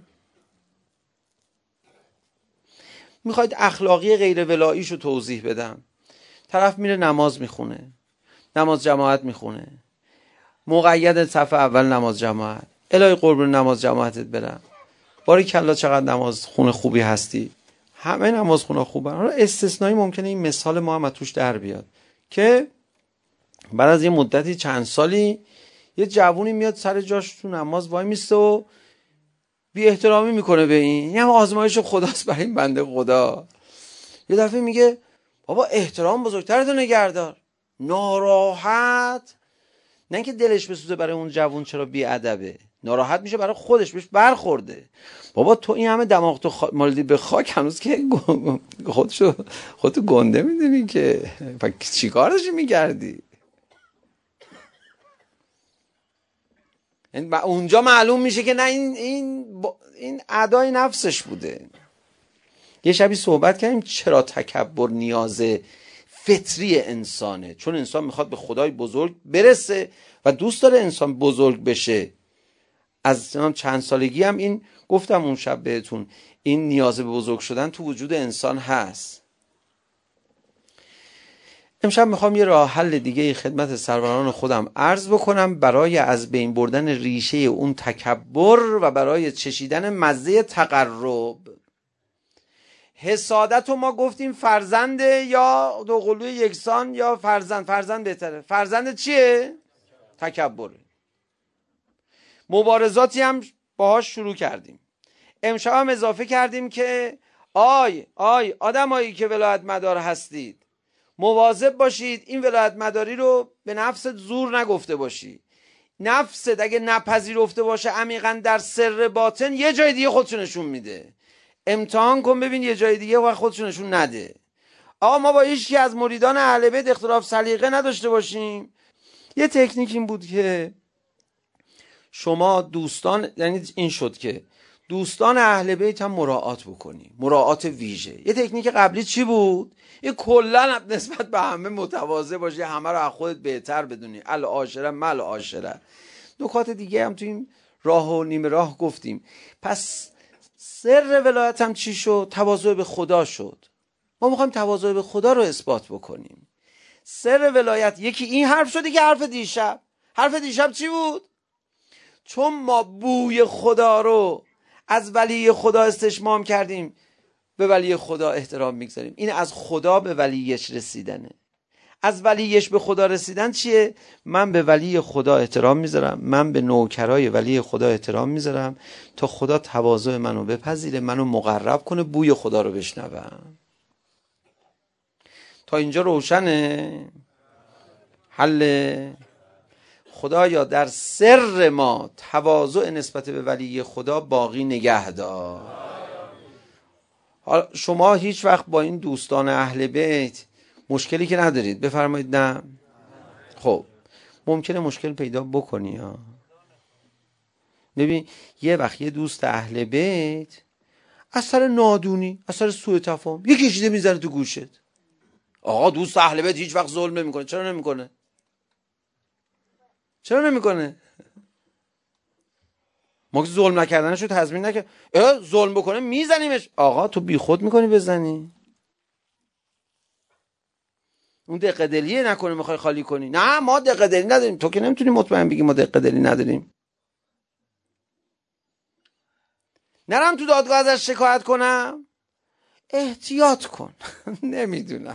میخواید اخلاقی غیر ولاییشو توضیح بدم، طرف میره نماز میخونه، نماز جماعت میخونه، مقید صف اول نماز جماعت، الهی قربون نماز جماعتت برم، باری کلا چقدر نماز خونه خوبی هستی، همه نماز خونه خوبن. حالا استثنایی ممکنه این مثال ما هم توش در بیاد که بعد از یه مدتی چند سالی یه جوونی میاد سر جاش تو نماز وای میسته و بی احترامی میکنه به این، این هم آزمایش خداست برای این بنده خدا. یه دفعه میگه بابا احترام بزرگترتو نگهدار. ناراحت، نه اینکه دلش بسوزه برای اون جوون چرا بی ادبه، ناراحت میشه برای خودش، بهش برخورده. بابا تو این همه دماغ تو خا... مالدی به خاک، هنوز که خودشو خودتو گنده میدونی که چی کار داشتی میکردی؟ اونجا معلوم میشه که نه این این این ادای نفسش بوده. یه شبی صحبت کردیم چرا تکبر نیاز فطری انسانه، چون انسان میخواد به خدای بزرگ برسه و دوست داره انسان بزرگ بشه. از چند سالگی هم این گفتم اون شب بهتون، این نیاز به بزرگ شدن تو وجود انسان هست. امشب میخوام یه راه حل دیگه خدمت سروران خودم عرض بکنم برای از بین بردن ریشه اون تکبر و برای چشیدن مزه تقرب. حسادت رو ما گفتیم فرزنده یا دوقلوی یکسان یا فرزند، فرزند بهتره. فرزند چیه؟ تکبره. مبارزاتی هم باهاش شروع کردیم. امشب هم اضافه کردیم که آی آی آدمایی که ولایت مدار هستید، مواظب باشید این ولایت مداری رو به نفست زور نگفته باشی. نفست اگه نپذیرفته باشه عمیقا در سر باطن یه جای دیگه خودشو نشون میده. امتحان کن ببین یه جای دیگه وقت خودشو نشون نده. آقا ما با هیچ کی از مریدان اهل بیت اختلاف سلیقه نداشته باشیم. یه تکنیک این بود که شما دوستان، یعنی این شد که دوستان اهل بیت هم مراعات بکنی، مراعات ویژه. یه تکنیک قبلی چی بود؟ یه کلا نسبت به همه متواضع باشی، همه رو از خودت بهتر بدونی. العاشره مل عاشره. نکات دیگه هم تو این راه و نیمه راه گفتیم. پس سر ولایت هم چی شد؟ تواضع به خدا شد. ما میخوایم تواضع به خدا رو اثبات بکنیم. سر ولایت یکی این حرف شده که حرف دیشب. حرف دیشب چی بود؟ چون ما بوی خدا رو از ولی خدا استشمام کردیم، به ولی خدا احترام میگذاریم. این از خدا به ولیش رسیدنه. از ولیش به خدا رسیدن چیه؟ من به ولی خدا احترام میذارم، من به نوکرای ولی خدا احترام میذارم تا خدا تواضع منو بپذیره، منو مقرب کنه، بوی خدا رو بشنوم. تا اینجا روشنه؟ حل خدایا در سر ما تواضع نسبت به ولی خدا باقی نگه دار. شما هیچ وقت با این دوستان اهل بیت مشکلی که ندارید؟ بفرمایید. نه؟ خب ممکنه مشکل پیدا بکنی ها. ببین یه وقت یه دوست اهل بیت از سر نادونی، از سر سوء تفاهم یه کشیده میزنه تو گوشت. آقا دوست اهل بیت هیچ وقت ظلم نمیکنه. چرا نمیکنه؟ چرا نمیکنه؟ ما که ظلم نکردنشو تضمین نکرد. اه ظلم بکنه میزنیمش. آقا تو بی خود میکنی بزنی؟ اون دقیقه دلیه نکنه میخوای خالی کنی. نه ما دقیقه دلی نداریم. تو که نمیتونی مطمئن بگی ما دقیقه دلی نداریم. نرم تو دادگاه ازش شکایت کنم؟ احتیاط کن. نمیدونم.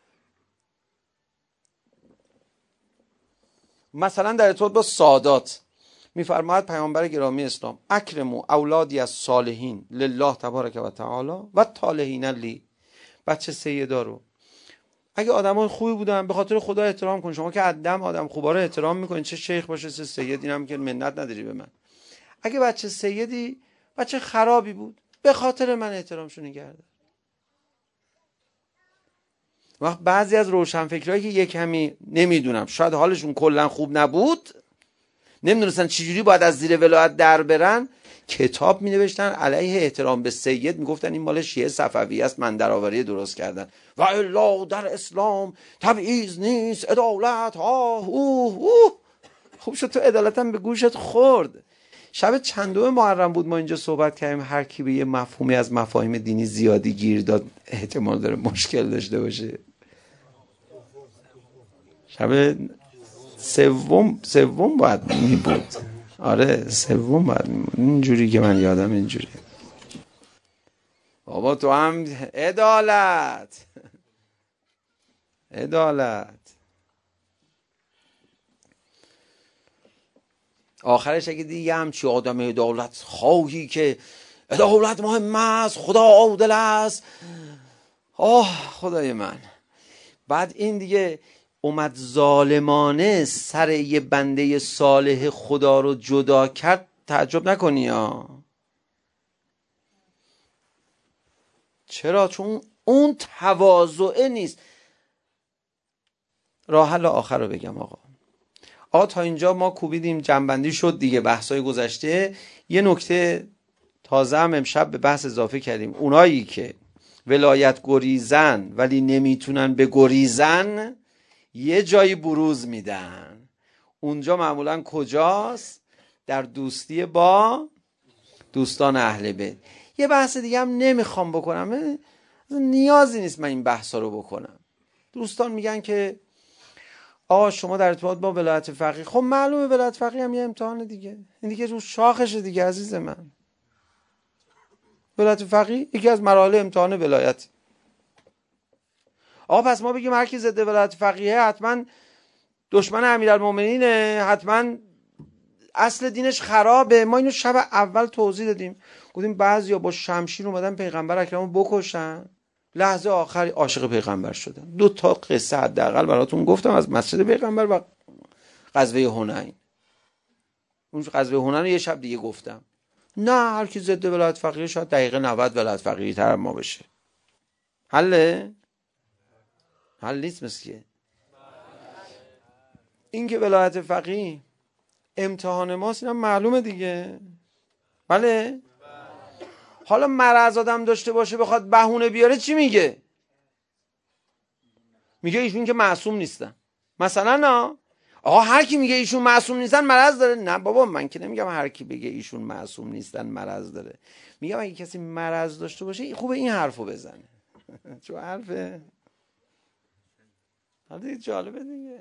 مثلا در ارتباط با سادات میفرماید پیامبر گرامی اسلام اکرموا اولادی از صالحین لله تبارک و تعالی و طالحین لی. بچه سیدا رو اگه آدمای خوبی بودن به خاطر خدا احترام کن. شما که عدم آدم خوبا رو احترام میکنین، چه شیخ باشه چه سید، اینم که منت نداری به من. اگه بچه سیدی بچه خرابی بود به خاطر من احترامشو نگه دار. وقت بعضی از روشنفکرایی که یک کمی نمیدونم شاید حالشون کلا خوب نبود، نمیدونستن چجوری باید از زیر ولایت در برن، کتاب می نوشتن علیه احترام به سید، میگفتن این مال شیعه صفوی است، من درآوری درست کردن. و الا در اسلام تبعیض نیست، عدالت ها اوه اوه. خوب شد تو عدالت هم به گوشت خورد. شب چندم محرم بود ما اینجا صحبت کردیم، هر کی به یه مفهومی از مفاهیم دینی زیادی گیر داد احتمال داره مشکل داشته باشه. شب سوم سوم باید می بود. آره سوم باید می بود. اینجوری که من یادم اینجوری. بابا تو هم عدالت عدالت آخرش اگه دیگه همچی آدم عدالت خواهی که عدالت مهم است، خدا عادل است، آه خدای من، بعد این دیگه اومد ظالمانه سر یه بنده صالح خدا رو جدا کرد، تعجب نکنی ها. چرا؟ چون اون تواضع نیست. راه حل آخر رو بگم آقا. آقا تا اینجا ما کوبیدیم، جنبندی شد دیگه بحثای گذشته. یه نکته تازه هم امشب به بحث اضافه کردیم. اونایی که ولایت گریزن ولی نمیتونن به گریزن، یه جایی بروز میدن. اونجا معمولا کجاست؟ در دوستی با دوستان اهل بیت. یه بحث دیگه هم نمیخوام بکنم، نیازی نیست من این بحثا رو بکنم. دوستان میگن که آقا شما در ارتباط با ولایت فقیه، خب معلومه ولایت فقیه هم یه امتحان دیگه، این دیگه رو شاخشه دیگه عزیز من. ولایت فقیه یکی از مراحل امتحان ولایت. آقا پس ما بگیم هر کی ضد ولایت فقیه حتما دشمن امیرالمومنینه، حتما اصل دینش خرابه. ما اینو شب اول توضیح دادیم، گفتیم بعضیا با شمشیر اومدن پیغمبر اکرمو بکشن، لحظه آخر عاشق پیغمبر شدن. دو تا قصه حداقل براتون گفتم از مسجد پیغمبر و غزوه حنین. اون غزوه حنین رو یه شب دیگه گفتم. نه هر کی ضد ولایت فقیه شاید دقیقه نود ولایت فقیه تر ما بشه. حله؟ حل نیست مسکیه. این که ولایت فقیه امتحان ماست اینم معلومه دیگه. بله؟ حالا مرض آدم داشته باشه بخواد بهونه بیاره چی میگه؟ میگه ایشون که معصوم نیستن. مثلا نه آقا هر کی میگه ایشون معصوم نیستن مرض داره. نه بابا من که نمیگم هر کی بگه ایشون معصوم نیستن مرض داره. میگم اگه کسی مرض داشته باشه خوبه این حرفو بزنه. چون حرفه حالا جالبه دیگه.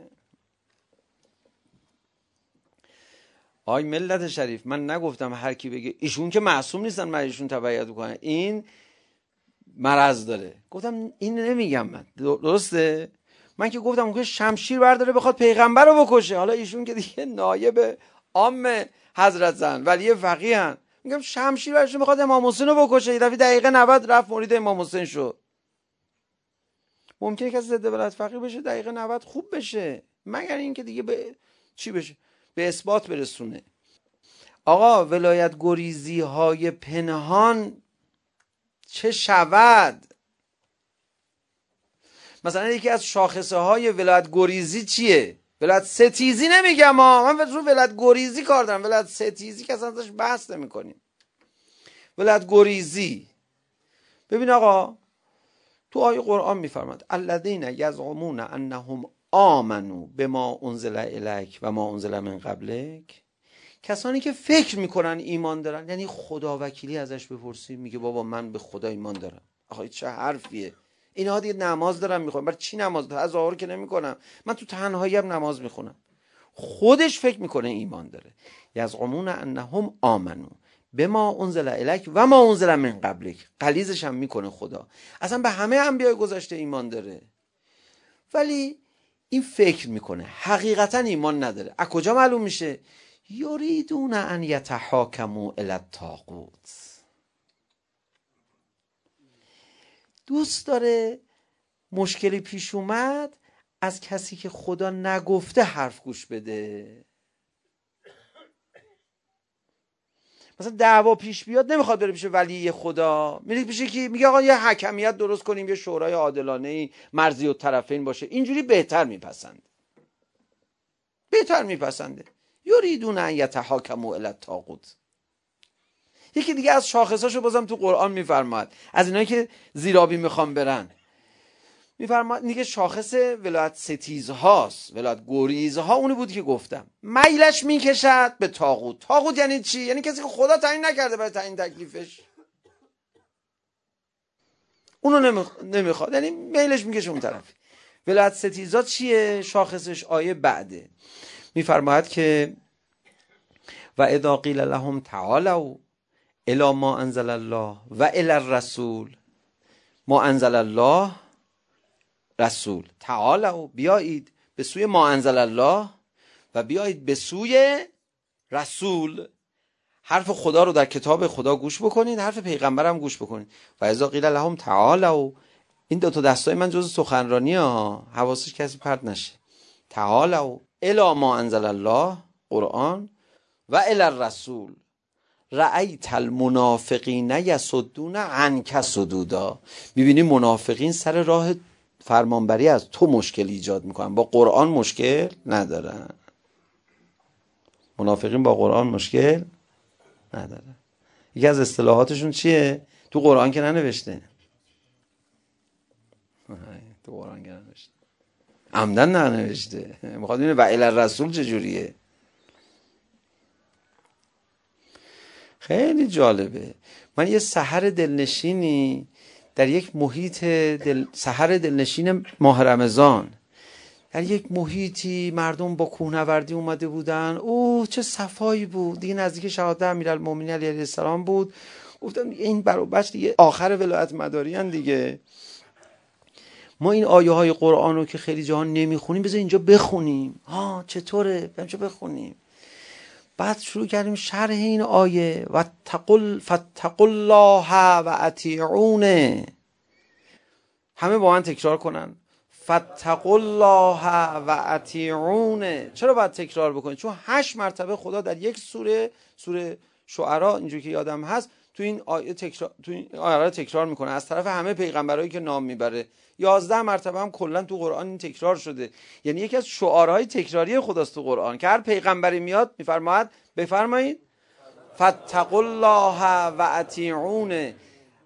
آی ملت شریف، من نگفتم هر کی بگه ایشون که معصوم نیستن من ایشون تبعیت بکنم این مرض داره. گفتم این نمیگم من، درسته؟ من که گفتم که شمشیر برداره بخواد پیغمبر رو بکشه. حالا ایشون که دیگه نایب عام حضرت زن ولی فقیه هن، میگم شمشیر برداره بخواد امام حسین رو بکشه. یه دفعه دقیقه نود رفت مرید امام حسین شد. ممکنه کسی ضد ولایت فقیه بشه دقیقه نود خوب بشه، مگر این که دیگه به چی بشه؟ به اثبات برسونه. آقا ولایت گریزی های پنهان چه شود؟ مثلا یکی از شاخصه های ولایت گریزی چیه؟ ولایت ستیزی نمیگم ها، من رو ولایت گریزی کار دارم. ولایت ستیزی که اصلا ازش بحث نمی کنیم. ولایت گریزی، ببین آقا تو آیه قرآن میفرماد الذین یزعمون انهم آمنوا بما انزل الیک و ما انزل من قبلک، کسانی که فکر میکنن ایمان دارن. یعنی خدا وکیلی ازش بپرسی میگه بابا من به خدا ایمان دارم. آخه چه حرفیه؟ اینها دیگه نماز دارن میخونن. برای چی نماز؟ تظاهر که نمیکنم، من تو تنهایی هم نماز میخونم. خودش فکر میکنه ایمان داره. یزعمون انهم آمنوا بما انزل الیک و ما انزل من قبلک، غلیظش هم میکنه خدا. اصلا به همه انبیای گذشته ایمان داره ولی این فکر میکنه، حقیقتا ایمان نداره. از کجا معلوم میشه؟ یریدون ان یتحاکموا الی الطاغوت، دوست داره مشکلی پیش اومد از کسی که خدا نگفته حرف گوش بده. مثلا دعوا پیش بیاد نمیخواد بره پیش ولی خدا، میره پیش کی؟ میگه آقا یه حکمیت درست کنیم، یه شورای عادلانه مرضی الطرفین باشه. اینجوری بهتر میپسنده، بهتر میپسنده. یریدون ان یتحاکموا الی الطاغوت. یکی دیگه از شاخصاشو بازم تو قرآن میفرماد، از اینایی که زیرابی میخوام برن میفرماد دیگه شاخص ولایت ستیز هاست، ولایت گریز ها اونی بود که گفتم میلش میکشد به طاغوت. طاغوت یعنی چی؟ یعنی کسی که خدا تعیین نکرده برای تعیین تکلیفش، اونو نمیخواد، یعنی میلش میکشه اون طرف. ولایت ستیزا چیه؟ شاخصش آیه بعده میفرماید که و اذا قیل لهم تعالوا الی ما انزل الله و الی الرسول، ما انزل الله رسول، تعالوا بیایید به سوی ما انزل الله و بیایید به سوی رسول. حرف خدا رو در کتاب خدا گوش بکنید، حرف پیغمبر هم گوش بکنید. و اذا قیل لهم تعالوا، این دو تا دستای من جز سخنرانی ها، حواسش کسی پرت نشه. تعالوا الی ما انزل الله قرآن و الی الرسول رأیت المنافقین یصدون عنک صدودا. میبینی منافقین سر راه فرمانبری از تو مشکل ایجاد میکنن، با قرآن مشکل ندارن. منافقین با قرآن مشکل ندارن. یکی از اصطلاحاتشون چیه؟ تو قرآن که ننوشته. تو قرآن که ننوشته، عمدن ننوشته، میخواد ببینه و الی الرسول چجوریه. خیلی جالبه. من یه سحر دلنشینی در یک محیط دل... سحر دلنشین ماه رمضان در یک محیطی مردم با کوهنوردی اومده بودن، اوه چه صفایی بود دیگه، نزدیک شهادت امیرالمومنین علی علیه السلام بود. گفتم این برابرش دیگه آخر ولایت مداری ان دیگه. ما این آیه های قرآن رو که خیلی جاها نمیخونیم، بذار اینجا بخونیم. ها چطوره؟ اینجا بخونیم. بعد شروع کردیم شرح این آیه و تقل فتقوا الله و اطیعونه. همه با من تکرار کنن فتقوا الله و اطیعونه. چرا باید تکرار بکنید؟ چون هشت مرتبه خدا در یک سوره، سوره شعراء اینجوری که یادم هست، تو این آیه تکرار تو این آیه تکرار میکنه از طرف همه پیغمبرایی که نام میبره. یازده مرتبه هم کلا تو قرآن این تکرار شده. یعنی یکی از شعارهای تکراری خداست تو قرآن که هر پیغمبری میاد میفرماید بفرمایید فتقوا الله و اطیعونه،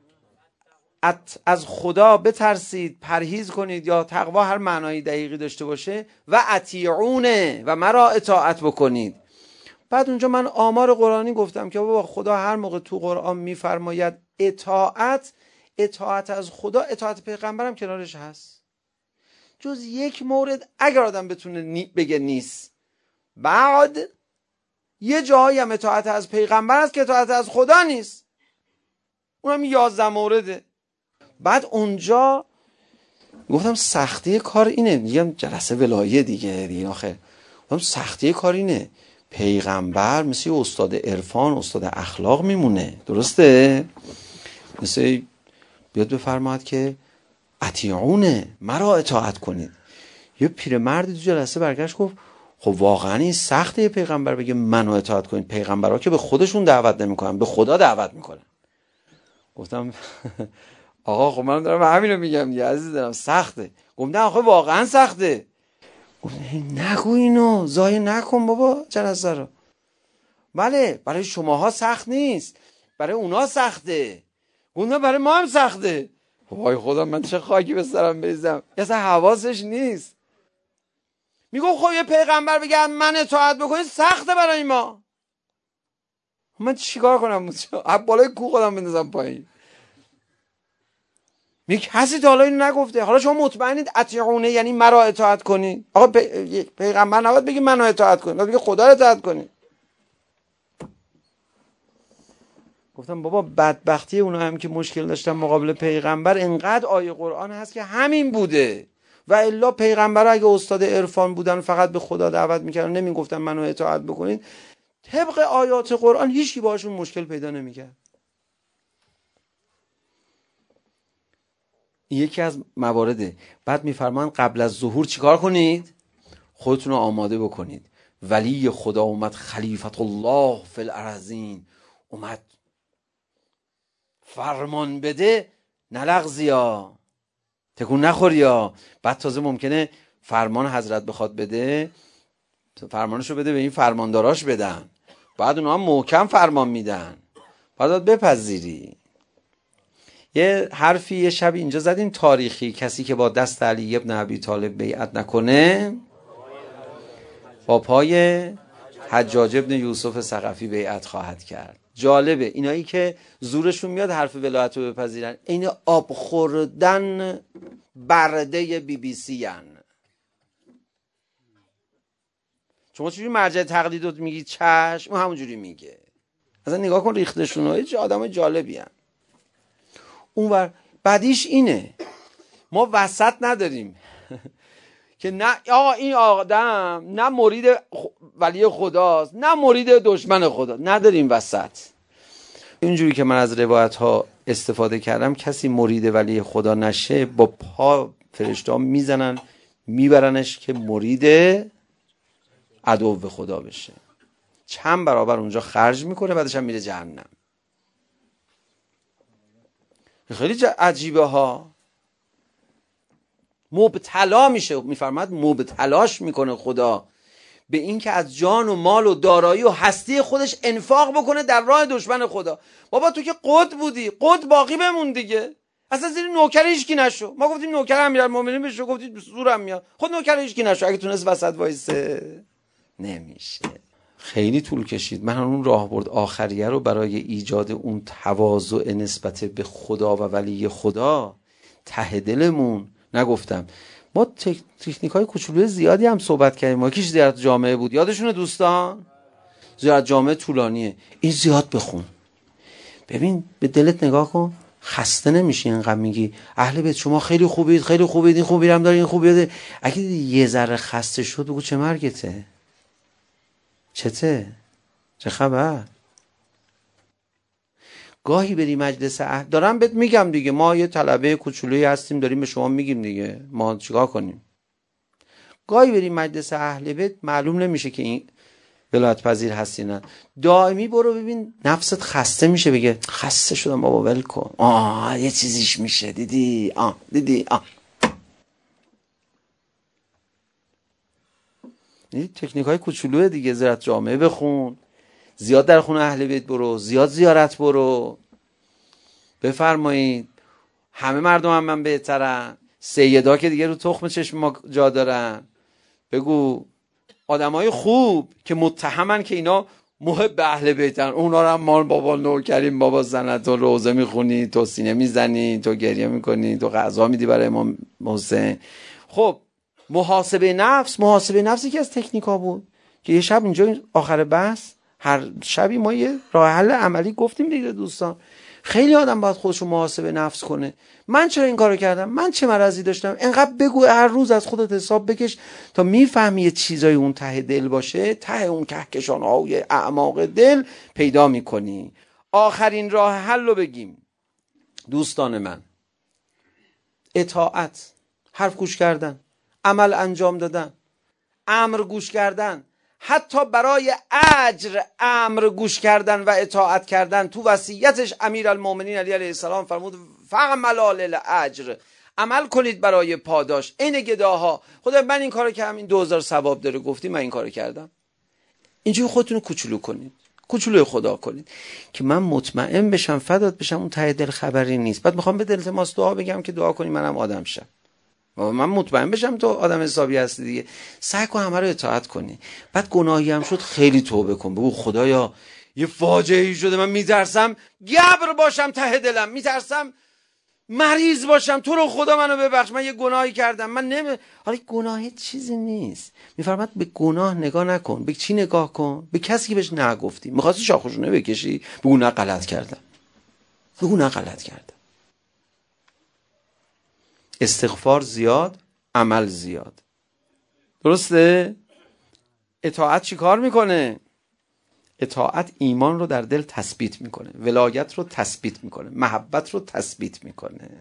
از خدا بترسید، پرهیز کنید، یا تقوا هر معنای دقیقی داشته باشه، و اطیعونه و مرا اطاعت بکنید. بعد اونجا من آمار قرآنی گفتم که بابا خدا هر موقع تو قرآن میفرماید اطاعت، اطاعت از خدا، اطاعت پیغمبرم کنارش هست. جز یک مورد اگر آدم بتونه نی بگه نیست. بعد یه جایی هم اطاعت از پیغمبر هست که اطاعت از خدا نیست، اونم یازده مورده. بعد اونجا گفتم سختی کار اینه، میگم جلسه ولایه دیگه دیگه آخه. گفتم سختی کار اینه، پیغمبر مثل استاد عرفان، استاد اخلاق میمونه، درسته؟ مثل بیاد بفرماید که اطیعونه، مرا اطاعت کنید. یه پیرمردی تو جلسه برگشت گفت خب واقعا این سخته پیغمبر بگه منو اطاعت کنید. پیغمبرها که به خودشون دعوت نمیکنن، به خدا دعوت میکنن. گفتم آقا خب من دارم همین رو میگم یه عزیز دارم سخته. گفتم نه آخه واقعا سخته. گفتم نگو اینو، ضایع نکن بابا جلسه رو. بله برای شماها سخت نیست، برای اونا سخته. گفتم برای ما هم سخته. وای خدا من چه خاکی به سرم بریزم، اصلا حواسش نیست. میگم خب یه پیغمبر بگه من اطاعت بکنید سخته برای ما، من چیکار کنم؟ از بالای کوه خودم بندازم پایین؟ میگه کسی تا حالا اینو نگفته. حالا شما مطمئنید اطیعونه یعنی مرا اطاعت کنید؟ آقا پی... پیغمبر نباید بگه منو اطاعت کنید، باید بگه خدا رو اطاعت کنید. گفتم بابا بدبختی اونا هم که مشکل داشتن مقابل پیغمبر، انقدر آیه قرآن هست که همین بوده. و الا پیغمبر اگه استاد عرفان بودن فقط به خدا دعوت میکردن، نمیگفتن منو اطاعت بکنید، طبق آیات قرآن هیچکی باشون مشکل پیدا نمیکرد. یکی از موارده. بعد میفرمان قبل از ظهور چیکار کنید؟ خودتون رو آماده بکنید. ولی خدا اومد، خلیفت الله فی الارضین اومد فرمان بده، نلغزیا، تکون نخوریا. بعد تازه ممکنه فرمان حضرت بخواد بده، فرمانشو بده به این فرمانداراش بدن، بعد اونها هم محکم فرمان میدن، بعد بپذیری. یه حرفی یه شب اینجا زدیم تاریخی، کسی که با دست علی ابن ابی طالب بیعت نکنه با پای حجاج ابن یوسف ثقفی بیعت خواهد کرد. جالبه اینایی که زورشون میاد حرف ولایت رو بپذیرن، این آب خوردن برده بی بی سی هن. شما چجوری مرجع تقلید رو میگی چشم، اون همونجوری میگه. اصلا نگاه کن ریختشون های آدم جالبی هن. اونور بعدیش اینه ما وسط نداریم که نه آقا این آدم نه مرید ولی خداست نه مرید دشمن خدا، نداریم وسط. اینجوری که من از روایت ها استفاده کردم، کسی مرید ولی خدا نشه با پا فرشته ها میزنن میبرنش که مرید عدو خدا بشه، چند برابر اونجا خرج میکنه، بعدش هم میره جهنم. خیلی عجیبه ها. مبتلا میشه، میفرماد مبتلاش میکنه خدا به این که از جان و مال و دارایی و هستی خودش انفاق بکنه در راه دشمن خدا. بابا تو که قد بودی، قد باقی بمون دیگه. اصلا زیر نوکر هیچکی نشو. ما گفتیم نوکر امیرالمومنین بشو، گفتید زورم میاد. خود نوکر هیچکی نشو. اگه تونست وسط وایسه نمیشه. خیلی طول کشید. من اون راهبرد آخریه رو برای ایجاد اون تواضع نسبت به خدا و ولی خدا ته دلمون نگفتم. ما تک... تکنیک‌های کوچولوی زیادی هم صحبت کردیم. ما کیش زیارت جامعه بود، یادشونه دوستان؟ زیارت جامعه طولانیه. این زیاد بخون. ببین به دلت نگاه کن، خسته نمیشی اینقدر میگی اهل بیت شما خیلی خوبید، خیلی خوبید، این خوبی هم داری، این خوبیه. اگه یه ذره خسته شد بگو چه مرگته، چته، چه خبر. گاهی بری مجلس اهل، دارم بهت میگم دیگه، ما یه طلبه کوچولویی هستیم داریم به شما میگیم دیگه، ما چیکار کنیم. گاهی بری مجلس اهل بیت معلوم نمیشه که این ولایت پذیر هستی نه. دائمی برو ببین نفست خسته میشه، بگه خسته شدم بابا ول کن، آه یه چیزیش میشه، دیدی آه دیدی آه. این تکنیک های کوچولوه دیگه. زیارت جامعه بخون، زیاد در خونه اهل بیت برو، زیاد زیارت برو. بفرمایید همه مردم هم من بهترن، سیدا که دیگه رو تخم چشم ما جا دارن. بگو آدمای خوب که متهمن که اینا محب اهل بیتن، اونا رو هم مال بابا نوکریم، بابا زنت، تو روزه میخونی، تو سینه میزنی، تو گریه میکنی، تو غذا میدی برای امام حسین. خب محاسبه نفس، محاسبه نفسی که از تکنیکا بود که یه شب اینجا آخر بحث هر شبی ما یه راه حل عملی گفتیم دیگه دوستان. خیلی آدم باید خودشو محاسبه نفس کنه. من چرا این کارو کردم؟ من چه مرضی داشتم؟ انقدر بگو، هر روز از خودت حساب بکش تا میفهمی یه چیزای اون ته دل باشه، ته اون کهکشان‌های اعماق دل پیدا میکنی. آخرین راه حل رو بگیم دوستان من، اطاعت، حرف گوش کردن، عمل انجام دادن، امر گوش کردن. حتی برای اجر امر گوش کردن و اطاعت کردن تو وصیتش امیرالمومنین علی علیه السلام فرمود فعملوا للاجر، عمل کنید برای پاداش. این گداها خدا من این کارو کردم این دو هزار ثواب داره، گفتی من این کارو کردم. اینجوری خودتون رو کوچولو کنید، کوچولوی خدا کنید که من مطمئن بشم فدات بشم اون ته دل خبری نیست. بعد میخوام به دل التماس دعا بگم که دعا کنی منم آدم شم، من مطمئن بشم تو آدم حسابی هستی دیگه. سعی کن همه رو اطاعت کنی. بعد گناهی هم شد خیلی توبه کن، بگو خدایا یه فاجعه‌ای شده، من میترسم گبر باشم ته دلم، میترسم مریض باشم، تو رو خدا منو ببخش، من یه گناهی کردم، من نمی... حالا گناه چیزی نیست. میفرماد به گناه نگاه نکن. به چی نگاه کن؟ به کسی که بهش نگفتی. می‌خواستی شاخشونه بکشی، بگو نه غلط کردم، بگو نه غلط کردم. استغفار زیاد، عمل زیاد. درسته؟ اطاعت چی کار میکنه؟ اطاعت ایمان رو در دل تثبیت میکنه، ولایت رو تثبیت میکنه، محبت رو تثبیت میکنه.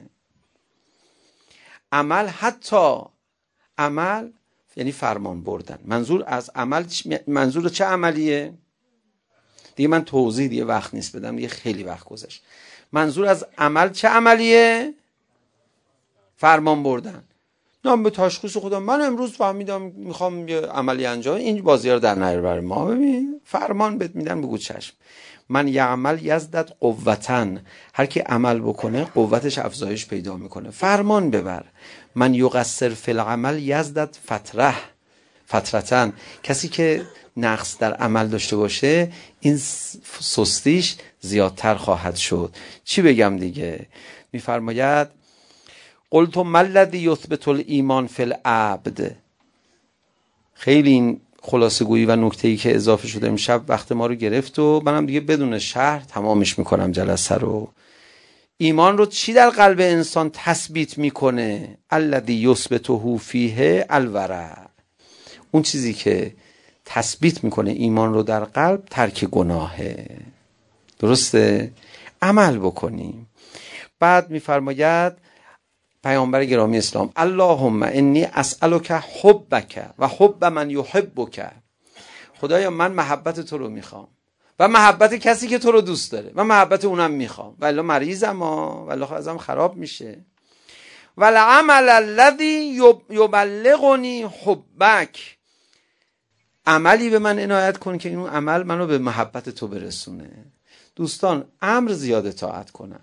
عمل، حتی عمل یعنی فرمان بردن. منظور از عمل منظور چه عملیه؟ دیگه من توضیح دیگه وقت نیست بدم، دیگه خیلی وقت گذشت. منظور از عمل چه عملیه؟ فرمان بردن. نام به تشخیص خدا. من امروز فهمیدم میخوام یه عملی انجام، این بازی رو در نیار برای ما. ببین فرمان بهت میدن، بگو چشم. من یعمل یزدد قوتن، هر کی عمل بکنه قوتش افزایش پیدا میکنه. فرمان ببر. من یقصر فی العمل یزدد فتره فترتن، کسی که نقص در عمل داشته باشه این سستیش زیادتر خواهد شد. چی بگم دیگه؟ میفرماید قلت ما الذی یثبت الایمان فی العبد. خیلی این خلاصه گویی و نکته‌ای که اضافه شده امشب وقت ما رو گرفت و منم دیگه بدون شرح تمامش میکنم جلسه رو. ایمان رو چی در قلب انسان تثبیت میکنه؟ الذی یثبته فیه الورع. اون چیزی که تثبیت میکنه ایمان رو در قلب ترک گناهه. درسته؟ عمل بکنیم. بعد میفرماید پیامبر گرامی اسلام اللهم انی اسألک حبک و حب من یحبک. خدایا من محبت تو رو میخوام و محبت کسی که تو رو دوست داره و محبت اونم میخوام، ولی مریضم ها، ولی ازم خراب میشه. والعمل الذی یبلغنی حبک. عملی به من عنایت کن که این عمل منو به محبت تو برسونه. دوستان امر زیاد اطاعت کنن.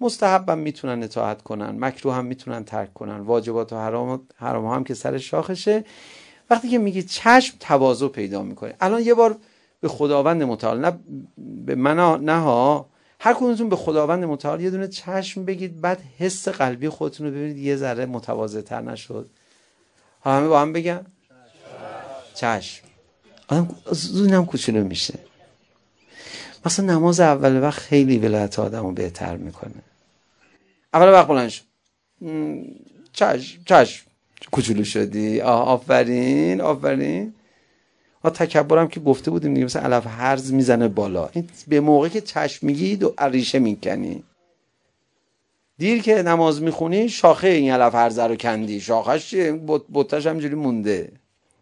مستحب هم میتونن اطاعت کنن، مکروه هم میتونن ترک کنن، واجبات و حرام حرام هم که سر شاخشه. وقتی که میگی چشم، تواضع پیدا میکنه. الان یه بار به خداوند متعال، نه به من، نه ها، هر کدومتون به خداوند متعال یه دونه چشم بگید، بعد حس قلبی خودتون رو ببینید یه ذره متواضع تر نشد؟ همه با هم بگن چشم. آدم زودم کوچولو میشه. مثلا نماز اول وقت خیلی ولایت آدم رو بهتر میکنه. اول وقت بلند شد، چشم چشم کوچولو شدی، آه آفرین آفرین. آه تکبرم که گفته بودیم دیگه، مثلا علف هرز میزنه بالا. این به موقعی که چشم میگی دو ریشه میکنی. دیر که نماز میخونی شاخه این علف هرز رو کندی، شاخش چیه؟ بوتش همجوری مونده.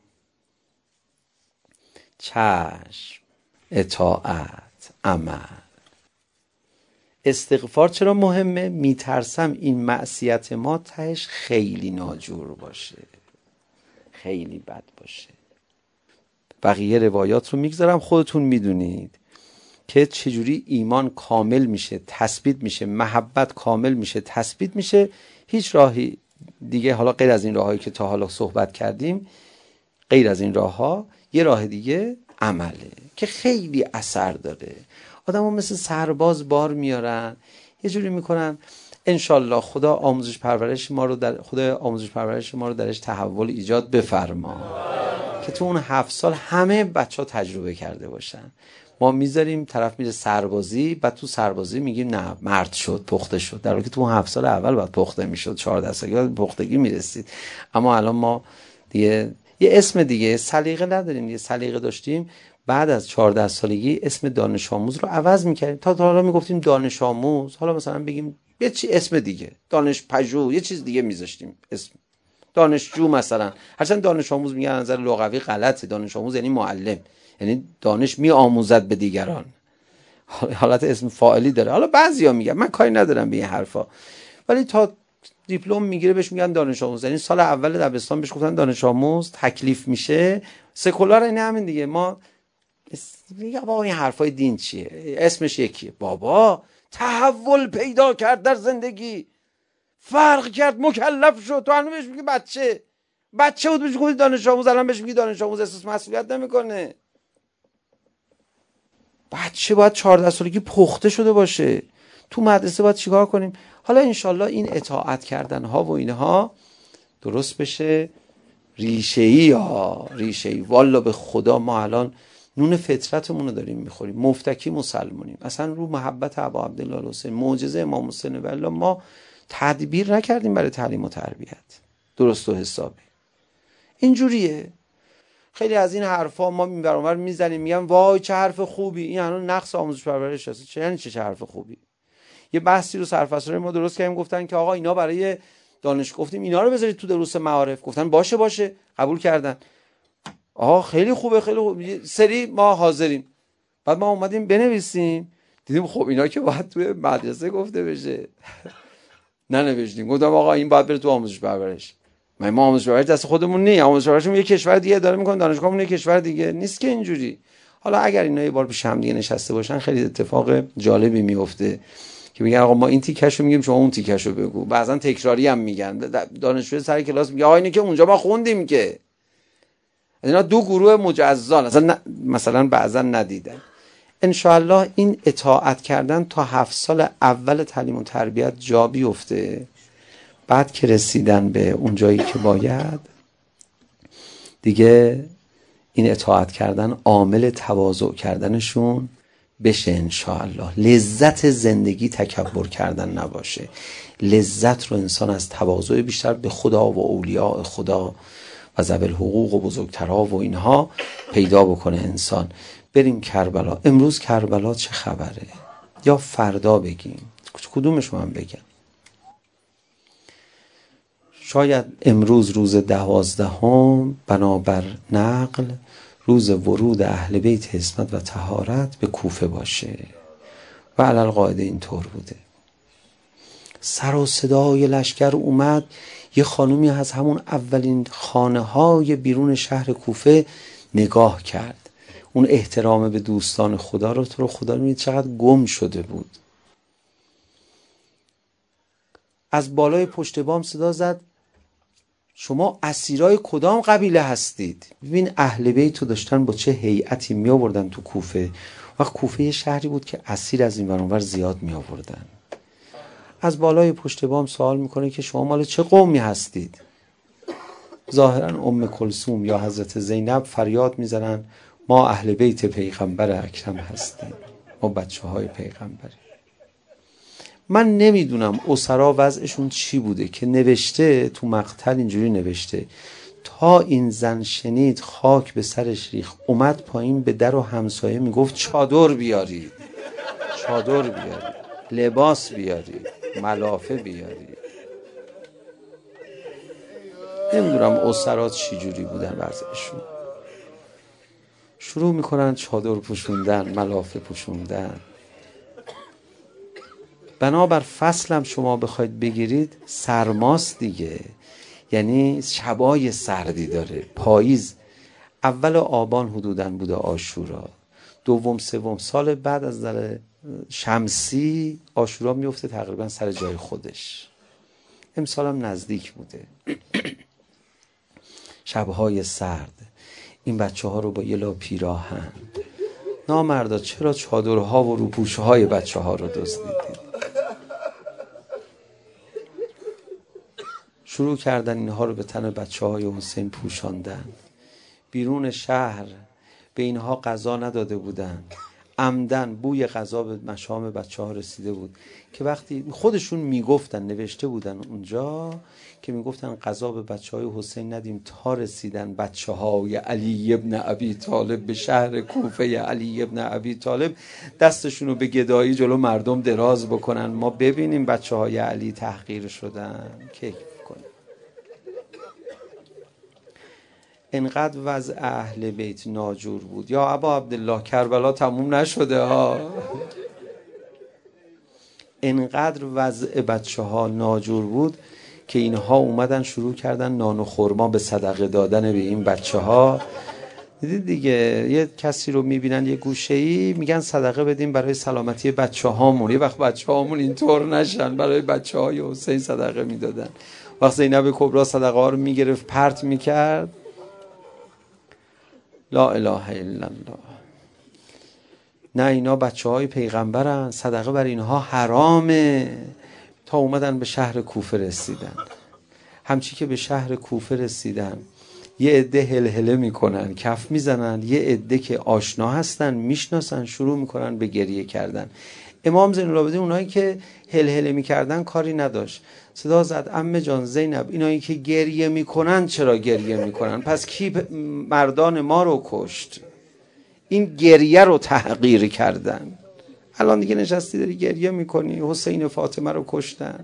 چشم، اطاعت، عمل. استغفار چرا مهمه؟ میترسم این معصیت ما تهش خیلی ناجور باشه، خیلی بد باشه. بقیه روایات رو میگذارم، خودتون میدونید که چجوری ایمان کامل میشه، تثبیت میشه، محبت کامل میشه، تثبیت میشه. هیچ راهی دیگه، حالا غیر از این راهایی که تا حالا صحبت کردیم، غیر از این راهها یه راه دیگه عمله که خیلی اثر داره. آدم ها مثل سرباز بار میارن، یه جوری میکنن. انشالله خدا آموزش پرورش ما رو در خدا آموزش پرورش ما رو درش تحول ایجاد بفرما که تو اون هفت سال همه بچه ها تجربه کرده باشن. ما میذاریم طرف میره سربازی، بعد تو سربازی میگیم نه مرد شد، پخته شد، در حالی که تو اون هفت سال اول بعد پخته میشد، چهارده سالگی بعد پختگی میرسید. اما الان ما دیگه یه اسم دیگه، سلیقه نداریم. یه سلیقه داشتیم، بعد از چهارده سالگی اسم دانش آموز رو عوض میکردیم. تا تا حالا میگفتیم دانش آموز، حالا مثلا بگیم یه چی اسم دیگه، دانش پژوه، یه چیز دیگه میذاشتیم اسم. دانشجو مثلا، هرچند دانش آموز میگن از نظر لغوی غلطه. دانش آموز یعنی معلم، یعنی دانش می آموزد به دیگران، حالت اسم فاعلی داره. حالا بعضیا میگن، من کاری ندارم به این حرفا، ولی تا دیپلم میگیره بهش میگن دانش آموز. یعنی سال اول دبستان بهش گفتن دانش آموز، تکلیف میشه. سکولار این همین دیگه. ما میگه بابا این حرفای دین چیه؟ اسمش یکیه. بابا تحول پیدا کرد در زندگی، فرق کرد، مکلف شد. تو هنوز بهش میگی بچه بچه بود، بهش گفتی دانش آموز، الان بهش میگی دانش آموز، احساس مسئولیت نمیکنه. بچه باید چهارده سالگی پخته شده باشه. تو مدرسه باید چیکار کنیم؟ حالا انشالله این اطاعت کردن ها و اینها درست بشه. ریشه‌ای ها ریشه‌ای والا به خدا ما الان نون فطرتمون رو داریم میخوریم، مفتکی مسلمونیم. اصلا رو محبت ابا عبدالله الحسین، معجزه امام حسین والله، ما تدبیر نکردیم برای تعلیم و تربیت درست و حسابی. اینجوریه. خیلی از این حرفا ما این برابر میزنیم، میگم وای چه حرف خوبی، این الان نقص آموزش پرورش هست. چه یعنی چه حرف خوبی؟ یه بحثی رو سرفصل ما درست کردیم، گفتن که آقا اینا برای دانش، گفتیم اینا رو بذارید تو دروس معارف، گفتن باشه باشه، قبول کردن. آها خیلی خوبه خیلی خوبه، سری ما حاضریم. بعد ما اومدیم بنویسیم، دیدیم خب اینا که باید توی مدرسه گفته بشه. ننوشتیم. گفتم آقا این باید بره تو آموزش پرورش. ما ما آموزش پرورش دست خودمون نیست، آموزش پرورشمون یه کشور دیگه اداره میکنه، دانشگاهمون یه کشور دیگه نیست که اینجوری. حالا اگر اینا یه بار پیش هم دیگه نشسته باشن خیلی اتفاق جالبی میفته که میگن آقا ما این تیکشو میگیم شما اون تیکشو بگو. بعضن تکراری هم میگن. دانشجو سر کلاس میگه آ اینه که اونجا ما خوندیم که. اینا دو گروه مجزان اصلا مثلا بعضا ندیدن. انشاءالله این اطاعت کردن تا هفت سال اول تعلیم و تربیت جا بیفته. بعد که رسیدن به اون جایی که باید دیگه این اطاعت کردن عامل تواضع کردنشون بشه انشاءالله. لذت زندگی تکبر کردن نباشه. لذت رو انسان از تواضع بیشتر به خدا و اولیاء خدا و ذوی الحقوق و بزرگترها و اینها پیدا بکنه انسان. بریم کربلا. امروز کربلا چه خبره؟ یا فردا بگیم؟ کدومش من بگم؟ شاید امروز روز دوازدهم بنابر نقل روز ورود اهل بیت عصمت و طهارت به کوفه باشه و علی القاعده اینطور بوده. سر و صدای لشکر اومد. یه خانومی از همون اولین خانه های بیرون شهر کوفه نگاه کرد. اون احترام به دوستان خدا رو تو رو خدا می‌بینید چقدر گم شده بود. از بالای پشت بام صدا زد شما اسیرای کدام قبیله هستید؟ ببین اهل بیت رو داشتن با چه هیئتی می آوردن تو کوفه. وقت کوفه یه شهری بود که اسیر از این ور اون ور زیاد می آوردن. از بالای پشت بام سوال میکنه که شما مال چه قومی هستید؟ ظاهرا ام کلثوم یا حضرت زینب فریاد میزنن ما اهل بیت پیغمبر اکرم هستیم، ما بچه های پیغمبری. من نمیدونم اسرا وضعشون چی بوده که نوشته تو مقتل اینجوری نوشته تا این زن شنید خاک به سرش ریخت، اومد پایین به در و همسایه میگفت چادر بیارید، چادر بیارید، لباس بیارید، ملافه بیارید. نمیدونم اسرات چی جوری بودن وضعشون. شروع میکنن چادر پوشوندن، ملافه پوشوندن. بنابر فصلم شما بخواید بگیرید سرماست دیگه، یعنی شبای سردی داره. پاییز اول آبان حدوداً بوده عاشورا، دوم سوم سال بعد از نظر شمسی عاشورا میفته تقریبا سر جای خودش. امسال هم نزدیک بوده. شبهای سرد. این بچه ها رو با یه لا پیراهن، نامردا چرا چادرها و روپوشه های بچه ها رو دزدیدید؟ شروع کردن اینها رو به تن بچه های حسین پوشاندن. بیرون شهر به اینها غذا نداده بودن، عمدن بوی غذا به مشام بچه ها رسیده بود که وقتی خودشون میگفتن، نوشته بودن اونجا که میگفتن غذا به بچه های حسین ندیم تا رسیدن بچه های علی ابن ابی طالب به شهر کوفه علی ابن ابی طالب، دستشونو به گدایی جلو مردم دراز بکنن ما ببینیم بچه های علی تحقیر شدن، کیف کنیم. انقدر وضع اهل بیت ناجور بود. یا ابا عبدالله کربلا تموم نشده ها. انقدر وضع بچه ها ناجور بود که اینها اومدن شروع کردن نان و خرما به صدقه دادن به این بچه ها. دیدید دیگه، یه کسی رو میبینن یه گوشه‌ای میگن صدقه بدیم برای سلامتی بچه هامون. یه وقت بچه هامون اینطور نشن، برای بچه های حسین صدقه میدادن. وقت زینب کبرا صدقه ها رو میگرفت پرت میکرد، لا اله الا الله، نه اینا بچه های پیغمبرن، صدقه بر اینها حرامه. تا اومدن به شهر کوفه رسیدن. همچی که به شهر کوفه رسیدن یه عده هلهله میکنن، کف میزنن، یه عده که آشنا هستن میشناسن شروع میکنن به گریه کردن. امام زین العابدین اونایی که هلهله میکردن کاری نداشت، صدا زد عمه جان زینب اینایی که گریه میکنن چرا گریه میکنن؟ پس کی مردان ما رو کشت؟ این گریه رو تحقیر کردن. الان دیگه نشستی داری گریه میکنی حسین فاطمه رو کشتن.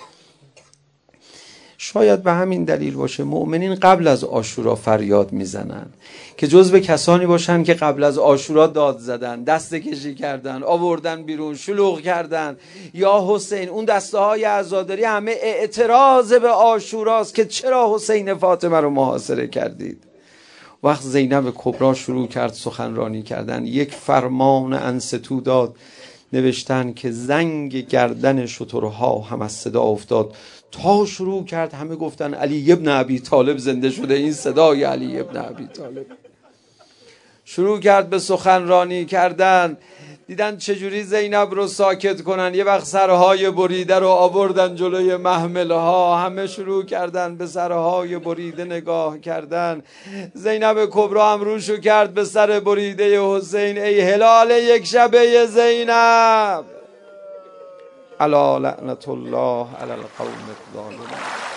شاید به همین دلیل باشه مؤمنین قبل از عاشورا فریاد میزنن که جزو کسانی باشن که قبل از عاشورا داد زدن، دست کشی کردن، آوردن بیرون، شلوغ کردن. یا حسین، اون دسته های عزاداری همه اعتراض به عاشوراست که چرا حسین فاطمه رو محاصره کردید. وقت زینب کبرا شروع کرد سخنرانی کردن، یک فرمان انستو داد، نوشتن که زنگ گردن شترها هم از صدا افتاد. تا شروع کرد همه گفتن علی ابن ابی طالب زنده شده. این صدای علی ابن ابی طالب. شروع کرد به سخنرانی کردن. دیدن چجوری زینب رو ساکت کنن. یه وقت سرهای بریده رو آوردن جلوی محمله ها، همه شروع کردن به سرهای بریده نگاه کردن. زینب کبرا هم روشو کرد به سر بریده حسین. ای هلال یک شبه زینب، الا لعنت الله علی القوم الظالمین.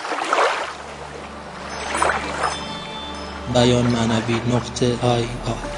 بیان معنوی نقطه آی آی